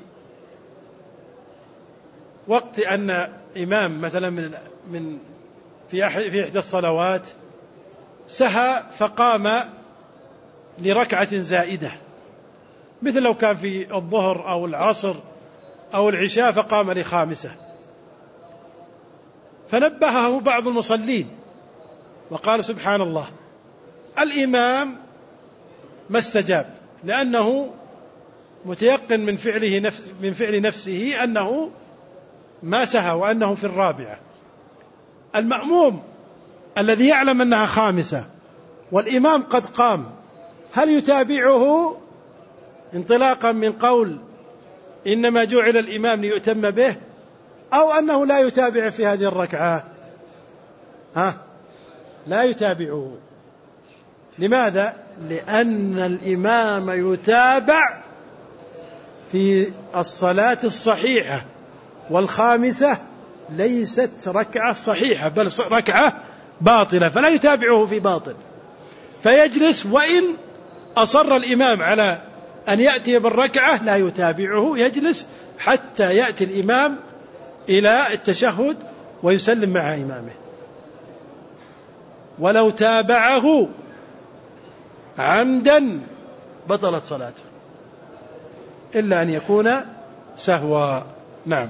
وقت أن إمام مثلا من من في في إحدى الصلوات سهى فقام لركعة زائدة، مثل لو كان في الظهر أو العصر أو العشاء فقام لخامسة، فنبهه بعض المصلين وقال: سبحان الله، الإمام ما استجاب، لأنه متيقن من فعله نفس من فعل نفسه أنه ما سهى وأنه في الرابعة. المأموم الذي يعلم أنها خامسة والإمام قد قام، هل يتابعه انطلاقا من قول إنما جعل الإمام ليؤتم به، أو أنه لا يتابع في هذه الركعة؟ ها؟ لا يتابعه. لماذا؟ لأن الإمام يتابع في الصلاة الصحيحة، والخامسة ليست ركعة صحيحة بل ركعة باطلة، فلا يتابعه في باطل، فيجلس، وإن أصر الإمام على أن يأتي بالركعة لا يتابعه، يجلس حتى يأتي الإمام إلى التشهد ويسلم مع إمامه. ولو تابعه عمدا بطلت صلاته إلا أن يكون سهوا. نعم.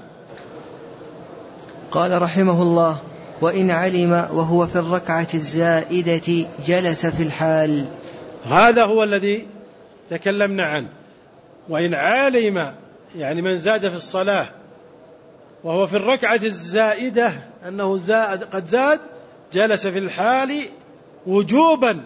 قال رحمه الله: وإن علم وهو في الركعة الزائدة جلس في الحال. هذا هو الذي تكلمنا عنه. وإن علم يعني من زاد في الصلاة وهو في الركعة الزائدة أنه زاد قد زاد جلس في الحال وجوبا،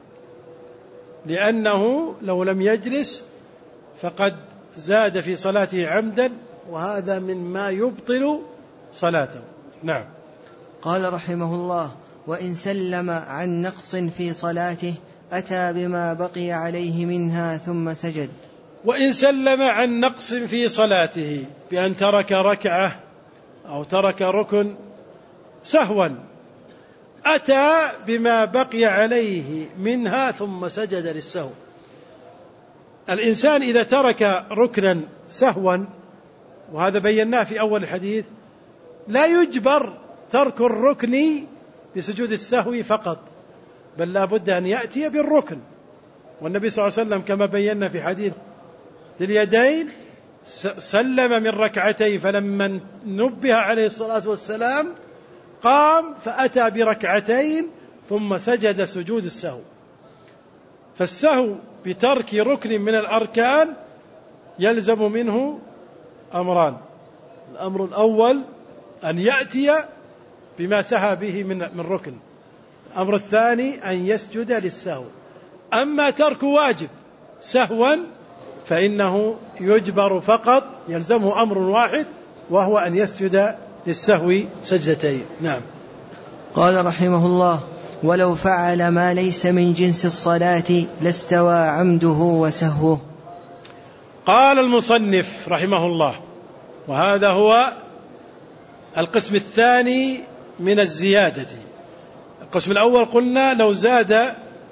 لأنه لو لم يجلس فقد زاد في صلاته عمدا، وهذا مما يبطل صلاته. نعم. قال رحمه الله: وإن سلم عن نقص في صلاته أتى بما بقي عليه منها ثم سجد. وإن سلم عن نقص في صلاته بأن ترك ركعة أو ترك ركن سهوا أتى بما بقي عليه منها ثم سجد للسهو. الإنسان إذا ترك ركنا سهوا، وهذا بيناه في أول الحديث، لا يجبر ترك الركن بسجود السهو فقط، بل لا بد أن يأتي بالركن. والنبي صلى الله عليه وسلم كما بينا في حديث ذي اليدين سلم من ركعتين، فلما نبه عليه الصلاة والسلام قام فأتى بركعتين ثم سجد سجود السهو. فالسهو بترك ركن من الأركان يلزم منه أمران: الأمر الأول أن يأتي بما سهى به من من ركن، الأمر الثاني أن يسجد للسهو. أما ترك واجب سهوا فإنه يجبر فقط، يلزمه أمر واحد وهو أن يسجد للسهو سجدتين. نعم. قال رحمه الله: ولو فعل ما ليس من جنس الصلاة لاستوى عمده وسهوه. قال المصنف رحمه الله: وهذا هو القسم الثاني من الزيادة. القسم الأول قلنا لو زاد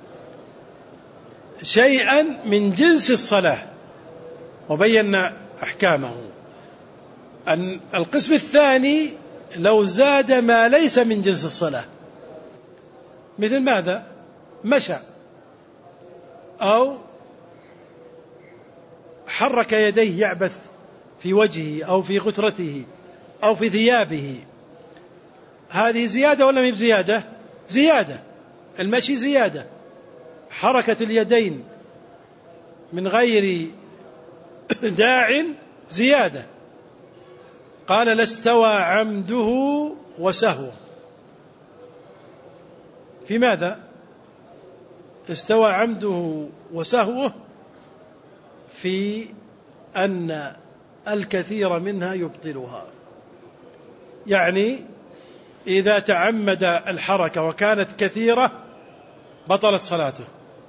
شيئا من جنس الصلاة وبينا أحكامه. القسم الثاني لو زاد ما ليس من جنس الصلاة، مثل ماذا؟ مشى أو حرك يديه يعبث في وجهه أو في غترته أو في ثيابه، هذه زيادة ولا مش زيادة؟ زيادة. المشي زيادة، حركة اليدين من غير داع زيادة. قال: لاستوى عمده وسهوه. في ماذا استوى عمده وسهوه؟ في أن الكثير منها يبطلها. يعني إذا تعمد الحركة وكانت كثيرة بطلت صلاته.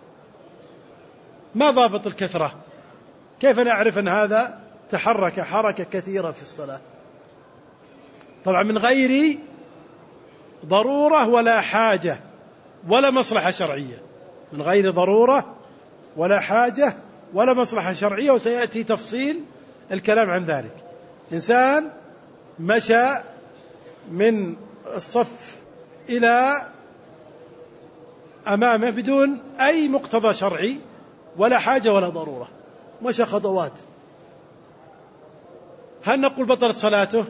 ما ضابط الكثرة؟ كيف نعرف أن هذا تحرك حركة كثيرة في الصلاة؟ طبعا من غير ضرورة ولا حاجة ولا مصلحة شرعية، من غير ضرورة ولا حاجة ولا مصلحة شرعية، وسيأتي تفصيل الكلام عن ذلك. إنسان مشى من الصف إلى أمامه بدون أي مقتضى شرعي ولا حاجة ولا ضرورة، مشى خطوات، هل نقول بطلت صلاته؟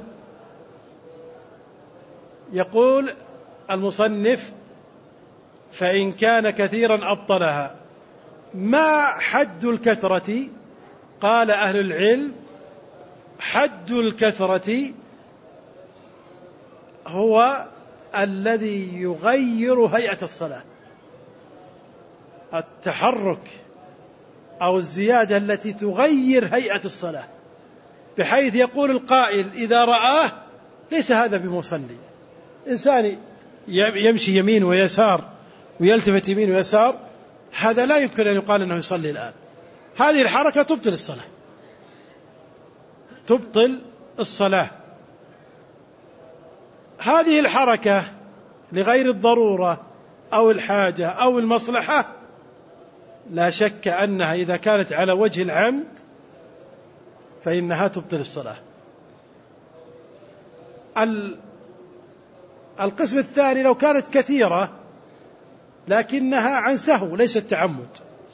يقول المصنف: فإن كان كثيرا أبطلها. ما حد الكثرة؟ قال أهل العلم: حد الكثرة هو الذي يغير هيئة الصلاة، التحرك أو الزيادة التي تغير هيئة الصلاة، بحيث يقول القائل إذا رآه ليس هذا بمصلي. إنسان يمشي يمين ويسار ويلتفت يمين ويسار، هذا لا يمكن أن يقال أنه يصلي الآن. هذه الحركة تبطل الصلاة، تبطل الصلاة. هذه الحركة لغير الضرورة أو الحاجة أو المصلحة لا شك أنها إذا كانت على وجه العمد فإنها تبطل الصلاة. القسم الثاني لو كانت كثيرة لكنها عن سهو ليست تعمد،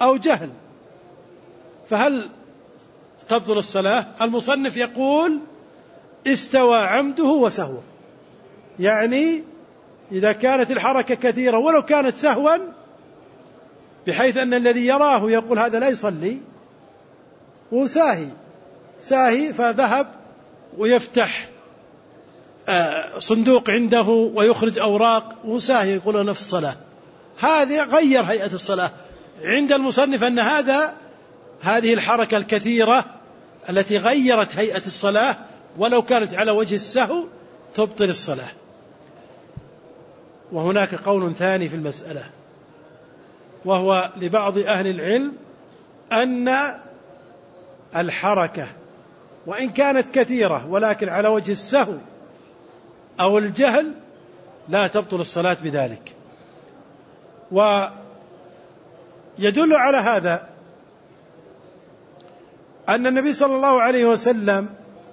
أو جهل، فهل تبطل الصلاة؟ المصنف يقول استوى عمده وسهوه، يعني إذا كانت الحركة كثيرة ولو كانت سهوا بحيث أن الذي يراه يقول هذا لا يصلي وساهي ساهي فذهب ويفتح صندوق عنده ويخرج أوراق وساهي يقول نفس الصلاة، هذا غير هيئة الصلاة. عند المصنف أن هذا هذه الحركة الكثيرة التي غيرت هيئة الصلاة ولو كانت على وجه السهو تبطل الصلاة. وهناك قول ثاني في المسألة، وهو لبعض أهل العلم أن الحركة وإن كانت كثيرة ولكن على وجه السهو أو الجهل لا تبطل الصلاة بذلك. ويدل على هذا أن النبي صلى الله عليه وسلم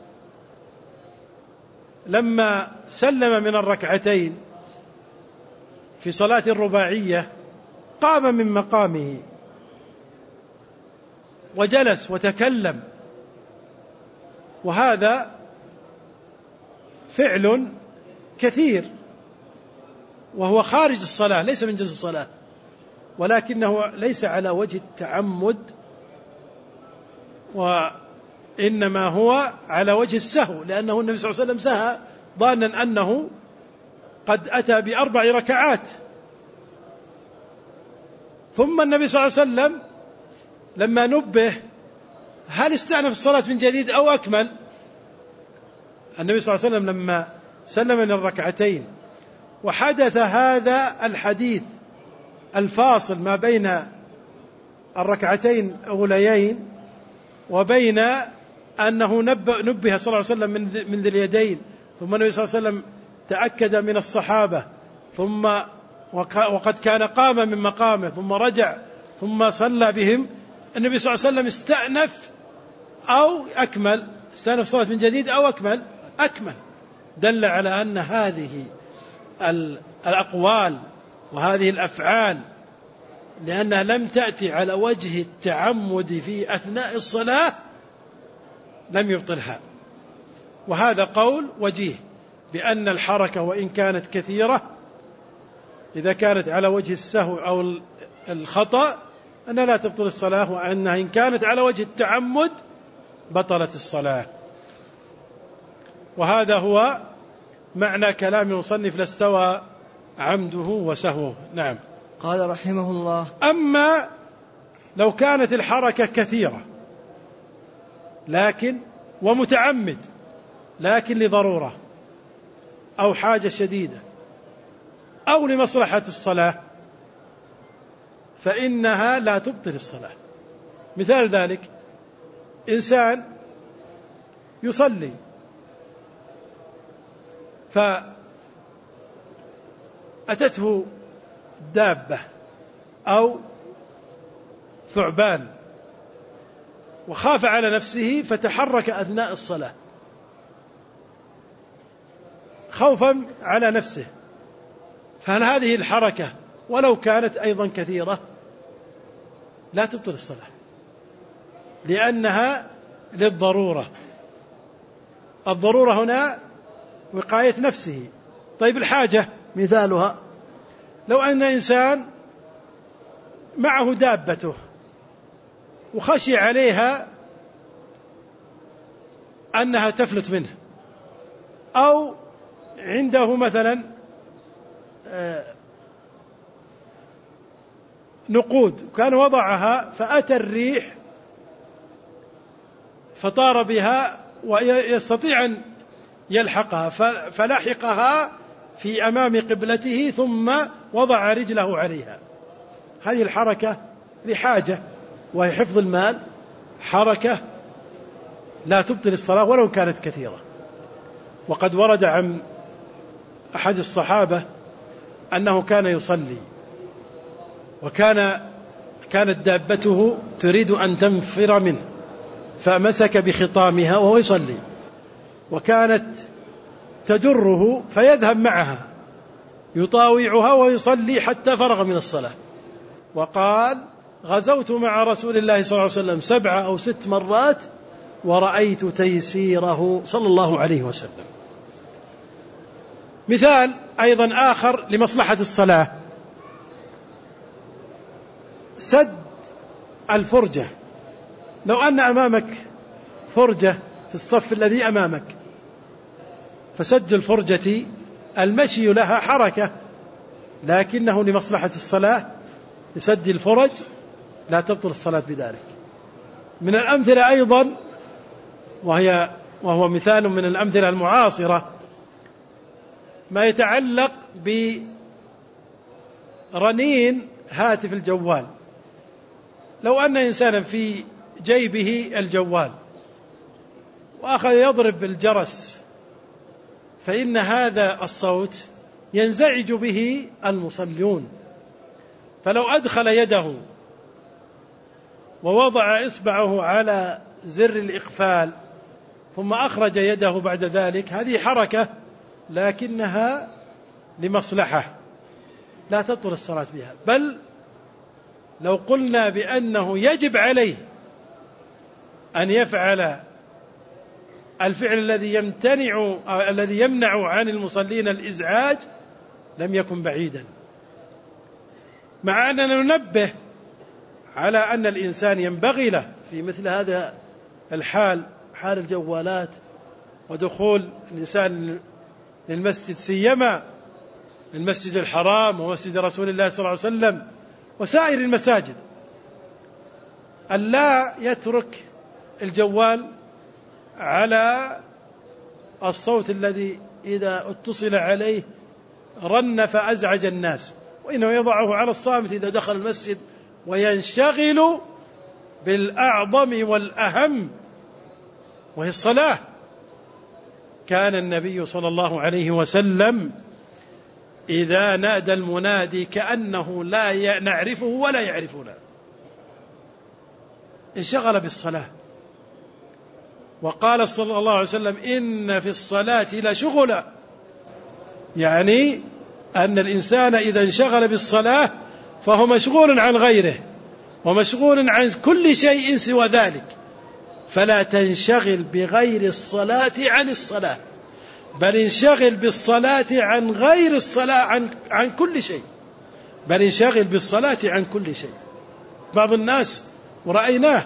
لما سلم من الركعتين في صلاة الرباعية قام من مقامه وجلس وتكلم، وهذا فعل كثير وهو خارج الصلاة ليس من جزء الصلاة، ولكنه ليس على وجه التعمد وإنما هو على وجه السهو، لأنه النبي صلى الله عليه وسلم سهى ظانا أنه قد أتى بأربع ركعات. ثم النبي صلى الله عليه وسلم لما نبه هل استأنف الصلاة من جديد أو أكمل؟ النبي صلى الله عليه وسلم لما سلم من الركعتين وحدث هذا الحديث الفاصل ما بين الركعتين الأوليين وبين أنه نبه صلى الله عليه وسلم من ذي اليدين، ثم النبي صلى الله عليه وسلم تأكد من الصحابة، ثم وقد كان قام من مقامه ثم رجع ثم صلى بهم، النبي صلى الله عليه وسلم استأنف أو أكمل؟ استأنف الصلاة من جديد أو أكمل؟ أكمل. دل على أن هذه الأقوال وهذه الأفعال لأنها لم تأتي على وجه التعمد في أثناء الصلاة لم يبطلها. وهذا قول وجيه بأن الحركة وإن كانت كثيرة إذا كانت على وجه السهو أو الخطأ أنها لا تبطل الصلاة، وأنها إن كانت على وجه التعمد بطلت الصلاة. وهذا هو معنى كلام المصنف لا استوى عمده وسهوه. نعم. قال رحمه الله: أما لو كانت الحركة كثيرة لكن ومتعمد لكن لضرورة أو حاجة شديدة أو لمصلحة الصلاة فإنها لا تبطل الصلاة. مثال ذلك إنسان يصلي فأتته دابة أو ثعبان وخاف على نفسه فتحرك أثناء الصلاة خوفا على نفسه، فهل هذه الحركة ولو كانت أيضا كثيرة لا تبطل الصلاة لأنها للضرورة؟ الضرورة هنا وقاية نفسه. طيب الحاجة مثالها لو أن إنسان معه دابته وخشي عليها أنها تفلت منه، أو عنده مثلا نقود كان وضعها فأتى الريح فطار بها ويستطيع أن يلحقها فلحقها في أمام قبلته ثم وضع رجله عليها، هذه الحركة لحاجة وهي حفظ المال، حركة لا تبطل الصلاة ولو كانت كثيرة. وقد ورد عن أحد الصحابة أنه كان يصلي وكان كانت دابته تريد أن تنفر منه فمسك بخطامها وهو يصلي وكانت تجره فيذهب معها يطاوعها ويصلي حتى فرغ من الصلاة، وقال غزوت مع رسول الله صلى الله عليه وسلم سبع أو ست مرات ورأيت تيسيره صلى الله عليه وسلم. مثال أيضا آخر لمصلحة الصلاة: سد الفرجة. لو أن أمامك فرجة في الصف الذي أمامك، فسد الفرجة المشي لها حركة، لكنه لمصلحة الصلاة لسد الفرج لا تبطل الصلاة بذلك. من الأمثلة أيضا، وهي وهو مثال من الأمثلة المعاصرة، ما يتعلق برنين هاتف الجوال. لو أن إنسانا في جيبه الجوال وأخذ يضرب بالجرس، فإن هذا الصوت ينزعج به المصلون، فلو أدخل يده ووضع إصبعه على زر الإقفال ثم أخرج يده بعد ذلك، هذه حركة لكنها لمصلحة لا تبطل الصلاة بها. بل لو قلنا بأنه يجب عليه أن يفعل الفعل الذي يمتنع الذي يمنع عن المصلين الإزعاج لم يكن بعيدا، مع أننا ننبه على أن الإنسان ينبغي له في مثل هذا الحال، حال الجوالات ودخول الإنسان للمسجد، سيما المسجد الحرام ومسجد رسول الله صلى الله عليه وسلم وسائر المساجد، أن لا يترك الجوال على الصوت الذي إذا اتصل عليه رن فأزعج الناس، وإنه يضعه على الصامت إذا دخل المسجد وينشغل بالأعظم والأهم وهي الصلاة. كان النبي صلى الله عليه وسلم إذا نادى المنادي كأنه لا نعرفه ولا يعرفنا، انشغل بالصلاة. وقال صلى الله عليه وسلم: إن في الصلاة لشغلا، يعني أن الإنسان إذا انشغل بالصلاة فهو مشغول عن غيره ومشغول عن كل شيء سوى ذلك، فلا تنشغل بغير الصلاة عن الصلاة، بل انشغل بالصلاة عن غير الصلاة عن, عن كل شيء، بل انشغل بالصلاة عن كل شيء. بعض الناس ورأيناه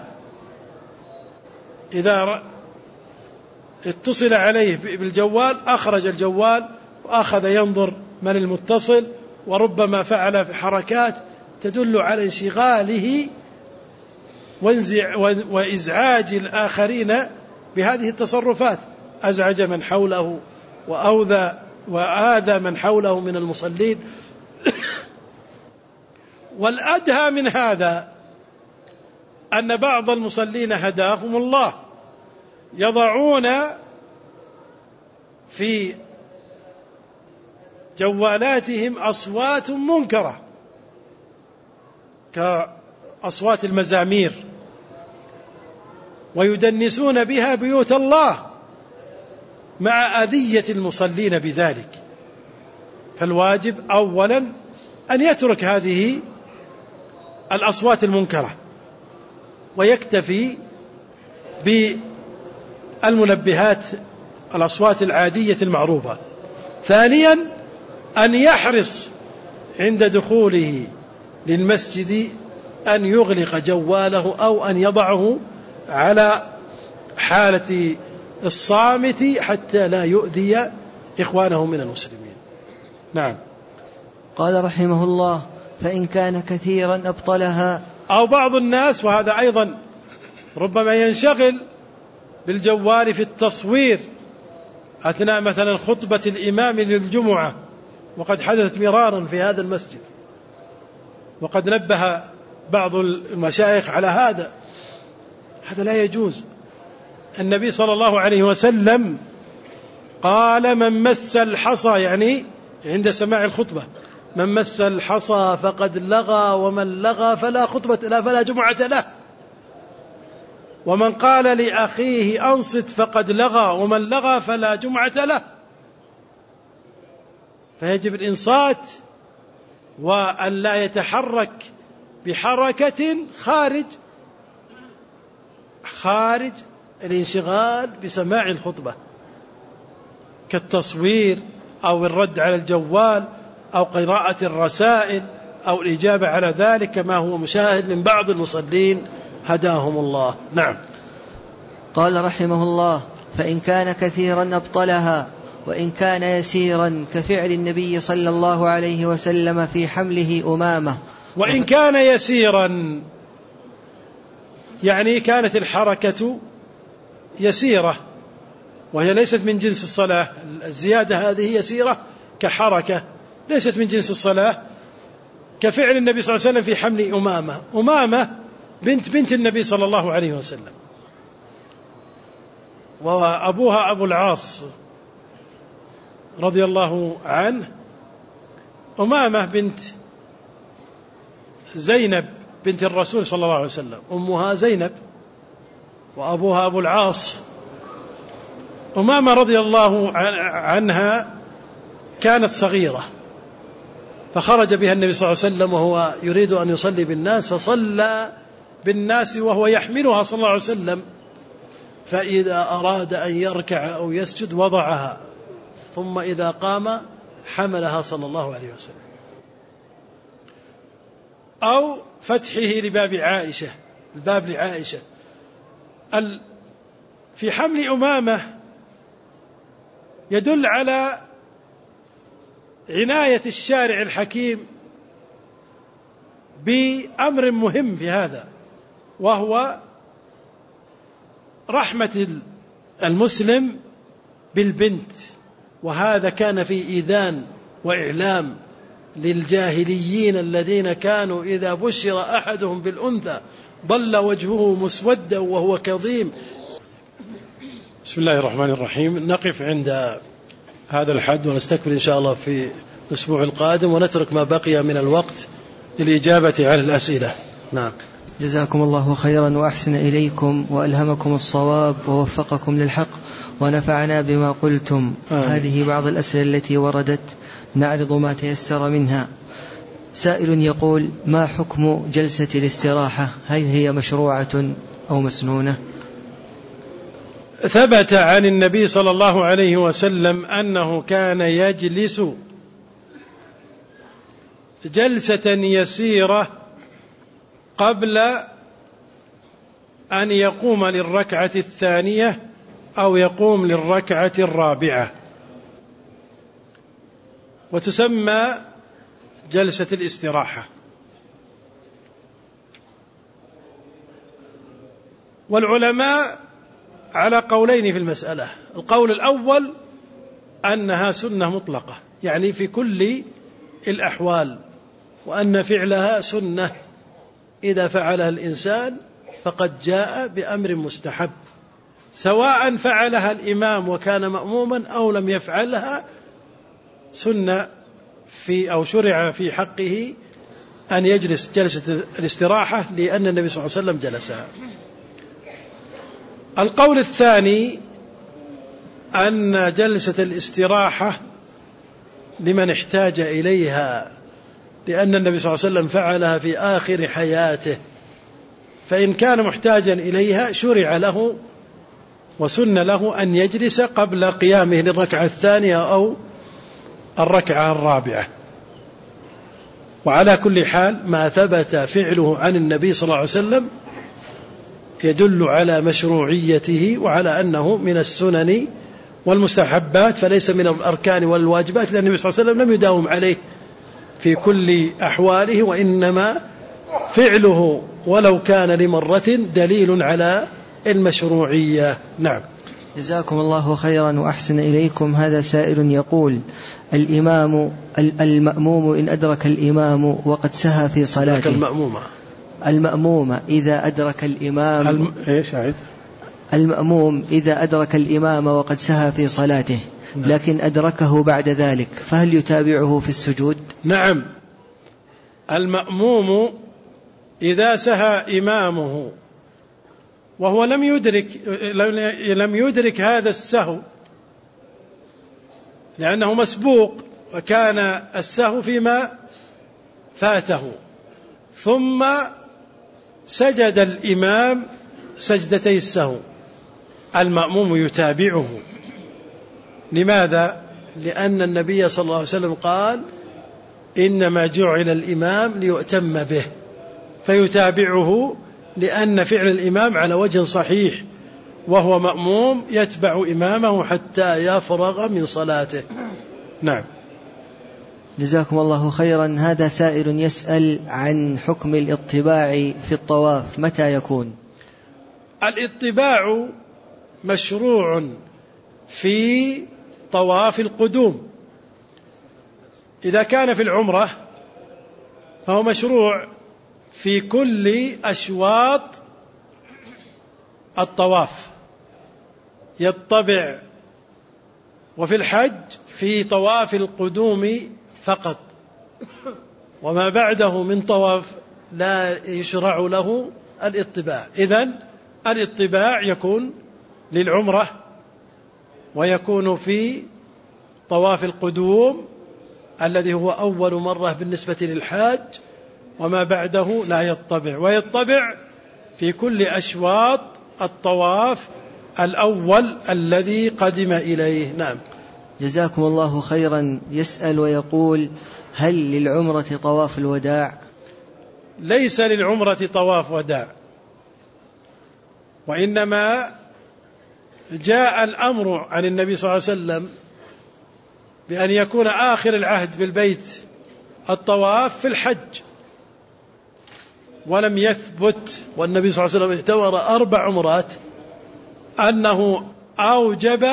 إذا اتصل عليه بالجوال أخرج الجوال وأخذ ينظر من المتصل، وربما فعل في حركات تدل على انشغاله وإزعاج الآخرين بهذه التصرفات، أزعج من حوله وأوذى وآذى من حوله من المصلين. والأدهى من هذا أن بعض المصلين هداهم الله يضعون في جوالاتهم أصوات منكرة كأصوات المزامير ويدنسون بها بيوت الله مع أذية المصلين بذلك. فالواجب أولا أن يترك هذه الأصوات المنكرة ويكتفي بالمنبهات الأصوات العادية المعروفة. ثانيا أن يحرص عند دخوله للمسجد أن يغلق جواله أو أن يضعه على حالة الصامت حتى لا يؤذي إخوانه من المسلمين. نعم. قال رحمه الله: فإن كان كثيرا أبطلها. أو بعض الناس، وهذا أيضا ربما ينشغل بالجوال في التصوير أثناء مثلا خطبة الإمام للجمعة، وقد حدثت مرارا في هذا المسجد، وقد نبه بعض المشايخ على هذا. هذا لا يجوز. النبي صلى الله عليه وسلم قال: من مس الحصى، يعني عند سماع الخطبة، من مس الحصى فقد لغى، ومن لغى فلا خطبة له فلا جمعة له. ومن قال لأخيه أنصت فقد لغى، ومن لغى فلا جمعة له. فيجب الإنصات وأن لا يتحرك بحركة خارج خارج الانشغال بسماع الخطبة، كالتصوير أو الرد على الجوال أو قراءة الرسائل أو الإجابة على ذلك، كما هو مشاهد من بعض المصلين هداهم الله. نعم. قال رحمه الله: فإن كان كثيرا أبطلها، وإن كان يسيرا كفعل النبي صلى الله عليه وسلم في حمله أمامة. وإن كان يسيرا يعني كانت الحركة يسيرة وهي ليست من جنس الصلاة، الزيادة هذه يسيرة كحركة ليست من جنس الصلاة، كفعل النبي صلى الله عليه وسلم في حمل أمامة. أمامة بنت بنت النبي صلى الله عليه وسلم، وأبوها أبو العاص رضي الله عنه. أمامة بنت زينب بنت الرسول صلى الله عليه وسلم، أمها زينب وأبوها أبو العاص. أمامة رضي الله عنها كانت صغيرة، فخرج بها النبي صلى الله عليه وسلم وهو يريد أن يصلي بالناس، فصلى بالناس وهو يحملها صلى الله عليه وسلم، فإذا أراد أن يركع أو يسجد وضعها، ثم إذا قام حملها صلى الله عليه وسلم. أو فتحه لباب عائشة، الباب لعائشة. في حمل أمامة يدل على عناية الشارع الحكيم بأمر مهم في هذا، وهو رحمة المسلم بالبنت، وهذا كان في إيذان وإعلام للجاهليين الذين كانوا إذا بشر أحدهم بالأنثى ظل وجهه مسودا وهو كظيم. بسم الله الرحمن الرحيم. نقف عند هذا الحد ونستكمل إن شاء الله في الأسبوع القادم، ونترك ما بقي من الوقت للإجابة على الأسئلة. نعم. جزاكم الله خيرا وأحسن إليكم وألهمكم الصواب ووفقكم للحق ونفعنا بما قلتم. آمين. هذه بعض الأسئلة التي وردت، نعرض ما تيسر منها. سائل يقول: ما حكم جلسة الاستراحة؟ هل هي مشروعة أو مسنونة؟ ثبت عن النبي صلى الله عليه وسلم أنه كان يجلس جلسة يسيرة قبل أن يقوم للركعة الثانية أو يقوم للركعة الرابعة، وتسمى جلسة الاستراحة. والعلماء على قولين في المسألة. القول الأول أنها سنة مطلقة، يعني في كل الأحوال، وأن فعلها سنة، إذا فعلها الإنسان فقد جاء بأمر مستحب، سواء فعلها الإمام وكان مأموما أو لم يفعلها، سنة في أو شرع في حقه أن يجلس جلسة الاستراحة، لأن النبي صلى الله عليه وسلم جلسها. القول الثاني أن جلسة الاستراحة لمن احتاج إليها، لأن النبي صلى الله عليه وسلم فعلها في آخر حياته، فإن كان محتاجا إليها شرع له وسن له أن يجلس قبل قيامه للركعة الثانية أو الركعة الرابعة. وعلى كل حال ما ثبت فعله عن النبي صلى الله عليه وسلم يدل على مشروعيته وعلى أنه من السنن والمستحبات، فليس من الأركان والواجبات، لأن النبي صلى الله عليه وسلم لم يداوم عليه في كل أحواله، وإنما فعله ولو كان لمرة دليل على المشروعية. نعم. جزاكم الله خيرا وأحسن إليكم. هذا سائل يقول: الإمام المأموم إن أدرك الإمام وقد سهى في صلاته، المأمومة المأمومة إذا أدرك الإمام الم... إيش عيد؟ المأموم إذا أدرك الإمام وقد سهى في صلاته لكن أدركه بعد ذلك، فهل يتابعه في السجود؟ نعم. المأموم إذا سهى إمامه وهو لم يدرك لم يدرك هذا السهو، لأنه مسبوق وكان السهو فيما فاته، ثم سجد الإمام سجدتي السهو، المأموم يتابعه. لماذا؟ لأن النبي صلى الله عليه وسلم قال إنما جعل الإمام ليؤتم به، فيتابعه لأن فعل الإمام على وجه صحيح، وهو مأموم يتبع إمامه حتى يفرغ من صلاته. نعم. جزاكم الله خيرا. هذا سائل يسأل عن حكم الاطباع في الطواف، متى يكون؟ الاطباع مشروع في طواف القدوم. إذا كان في العمرة فهو مشروع في كل أشواط الطواف يطبع، وفي الحج في طواف القدوم فقط، وما بعده من طواف لا يشرع له الاطباع. إذن الاطباع يكون للعمرة، ويكون في طواف القدوم الذي هو أول مرة بالنسبة للحاج، وما بعده لا يطبع، ويطبع في كل أشواط الطواف الأول الذي قدم إليه. نعم. جزاكم الله خيرا. يسأل ويقول: هل للعمرة طواف الوداع؟ ليس للعمرة طواف وداع، وإنما جاء الأمر عن النبي صلى الله عليه وسلم بأن يكون آخر العهد بالبيت الطواف في الحج، ولم يثبت، والنبي صلى الله عليه وسلم اعتبر أربع عمرات أنه أوجب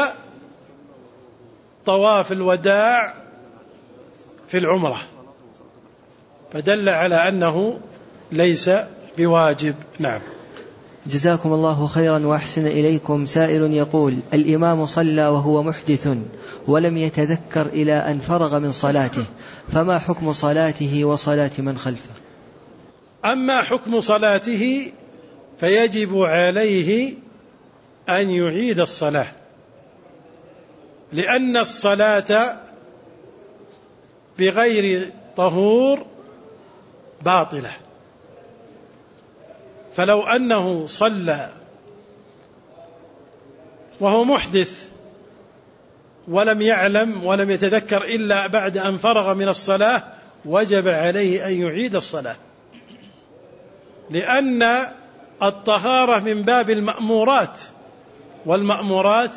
طواف الوداع في العمرة، فدل على أنه ليس بواجب. نعم. جزاكم الله خيرا وأحسن إليكم. سائل يقول: الإمام صلى وهو محدث ولم يتذكر إلى أن فرغ من صلاته، فما حكم صلاته وصلاة من خلفه؟ أما حكم صلاته فيجب عليه أن يعيد الصلاة، لأن الصلاة بغير طهور باطلة. فلو أنه صلى وهو محدث ولم يعلم ولم يتذكر إلا بعد أن فرغ من الصلاة، وجب عليه أن يعيد الصلاة، لأن الطهارة من باب المأمورات، والمأمورات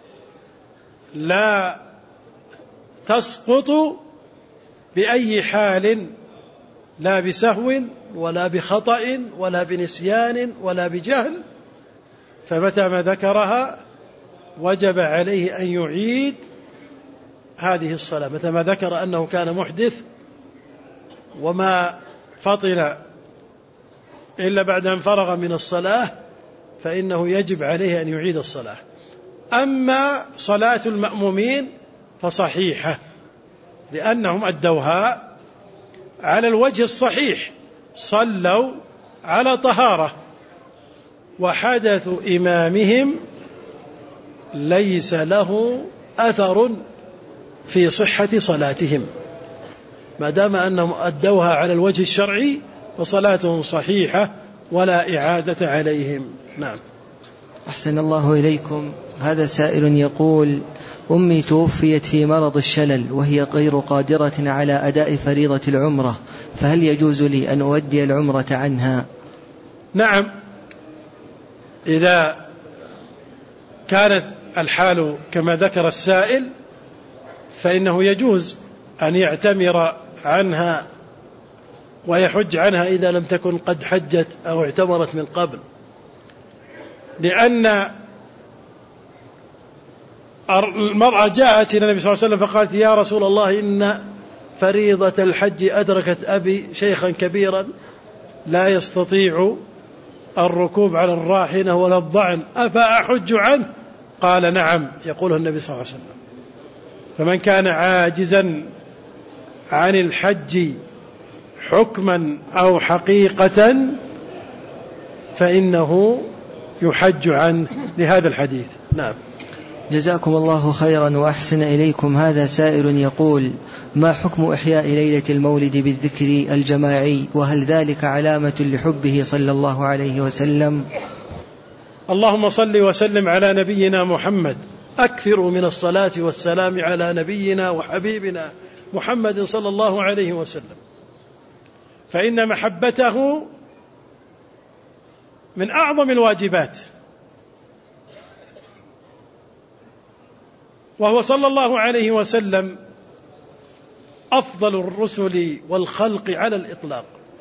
لا تسقط بأي حال، لا بسهو ولا بخطأ ولا بنسيان ولا بجهل، فمتى ما ذكرها وجب عليه أن يعيد هذه الصلاة. متى ما ذكر أنه كان محدث وما فطن إلا بعد أن فرغ من الصلاة فإنه يجب عليه أن يعيد الصلاة. أما صلاة المأمومين فصحيحة، لأنهم أدوها على الوجه الصحيح، صلوا على طهارة، وحدث إمامهم ليس له أثر في صحة صلاتهم، ما دام أنهم أدوها على الوجه الشرعي فصلاتهم صحيحة ولا إعادة عليهم. نعم. أحسن الله إليكم. هذا سائل يقول: أمي توفيت في مرض الشلل وهي غير قادرة على أداء فريضة العمرة، فهل يجوز لي أن أؤدي العمرة عنها؟ نعم، إذا كانت الحال كما ذكر السائل فإنه يجوز أن يعتمر عنها ويحج عنها إذا لم تكن قد حجت أو اعتمرت من قبل، لأن المرأة جاءت إلى النبي صلى الله عليه وسلم فقالت: يا رسول الله، إن فريضة الحج أدركت أبي شيخا كبيرا لا يستطيع الركوب على الراحلة ولا الضعن، أفأحج عنه؟ قال: نعم. يقوله النبي صلى الله عليه وسلم: فمن كان عاجزا عن الحج حكما أو حقيقة فإنه يحج عنه، لهذا الحديث. نعم. جزاكم الله خيرا وأحسن إليكم. هذا سائل يقول: ما حكم إحياء ليلة المولد بالذكر الجماعي، وهل ذلك علامة لحبه صلى الله عليه وسلم؟ اللهم صل وسلم على نبينا محمد. أكثروا من الصلاة والسلام على نبينا وحبيبنا محمد صلى الله عليه وسلم، فإن محبته من أعظم الواجبات، وهو صلى الله عليه وسلم أفضل الرسل والخلق على الإطلاق،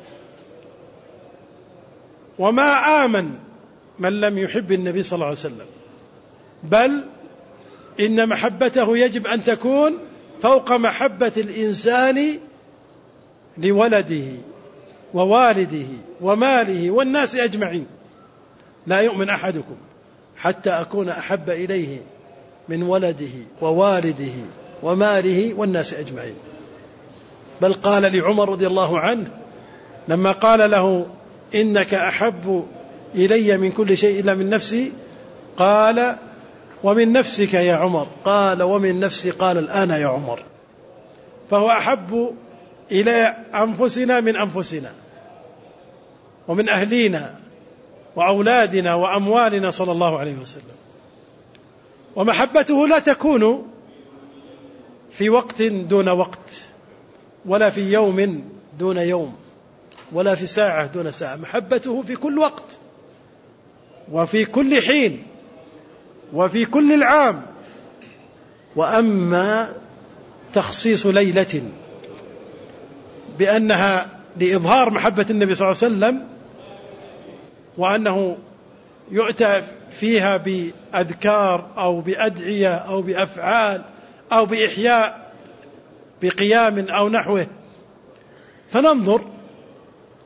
وما آمن من لم يحب النبي صلى الله عليه وسلم، بل إن محبته يجب أن تكون فوق محبة الإنسان لولده ووالده وماله والناس أجمعين. لا يؤمن أحدكم حتى أكون أحب إليه من ولده ووالده وماله والناس أجمعين. بل قال لعمر رضي الله عنه لما قال له إنك أحب إلي من كل شيء إلا من نفسي، قال ومن نفسك يا عمر؟ قال ومن نفسي. قال الآن يا عمر. فهو أحب إلى أنفسنا من أنفسنا ومن أهلينا وأولادنا وأموالنا صلى الله عليه وسلم. ومحبته لا تكون في وقت دون وقت، ولا في يوم دون يوم، ولا في ساعة دون ساعة. محبته في كل وقت وفي كل حين وفي كل العام. وأما تخصيص ليلة بأنها لإظهار محبة النبي صلى الله عليه وسلم، وأنه يؤتى فيها بأذكار أو بأدعية أو بأفعال أو بإحياء بقيام أو نحوه، فننظر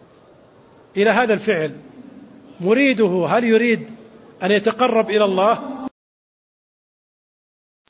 إلى هذا الفعل، مريده هل يريد أن يتقرب إلى الله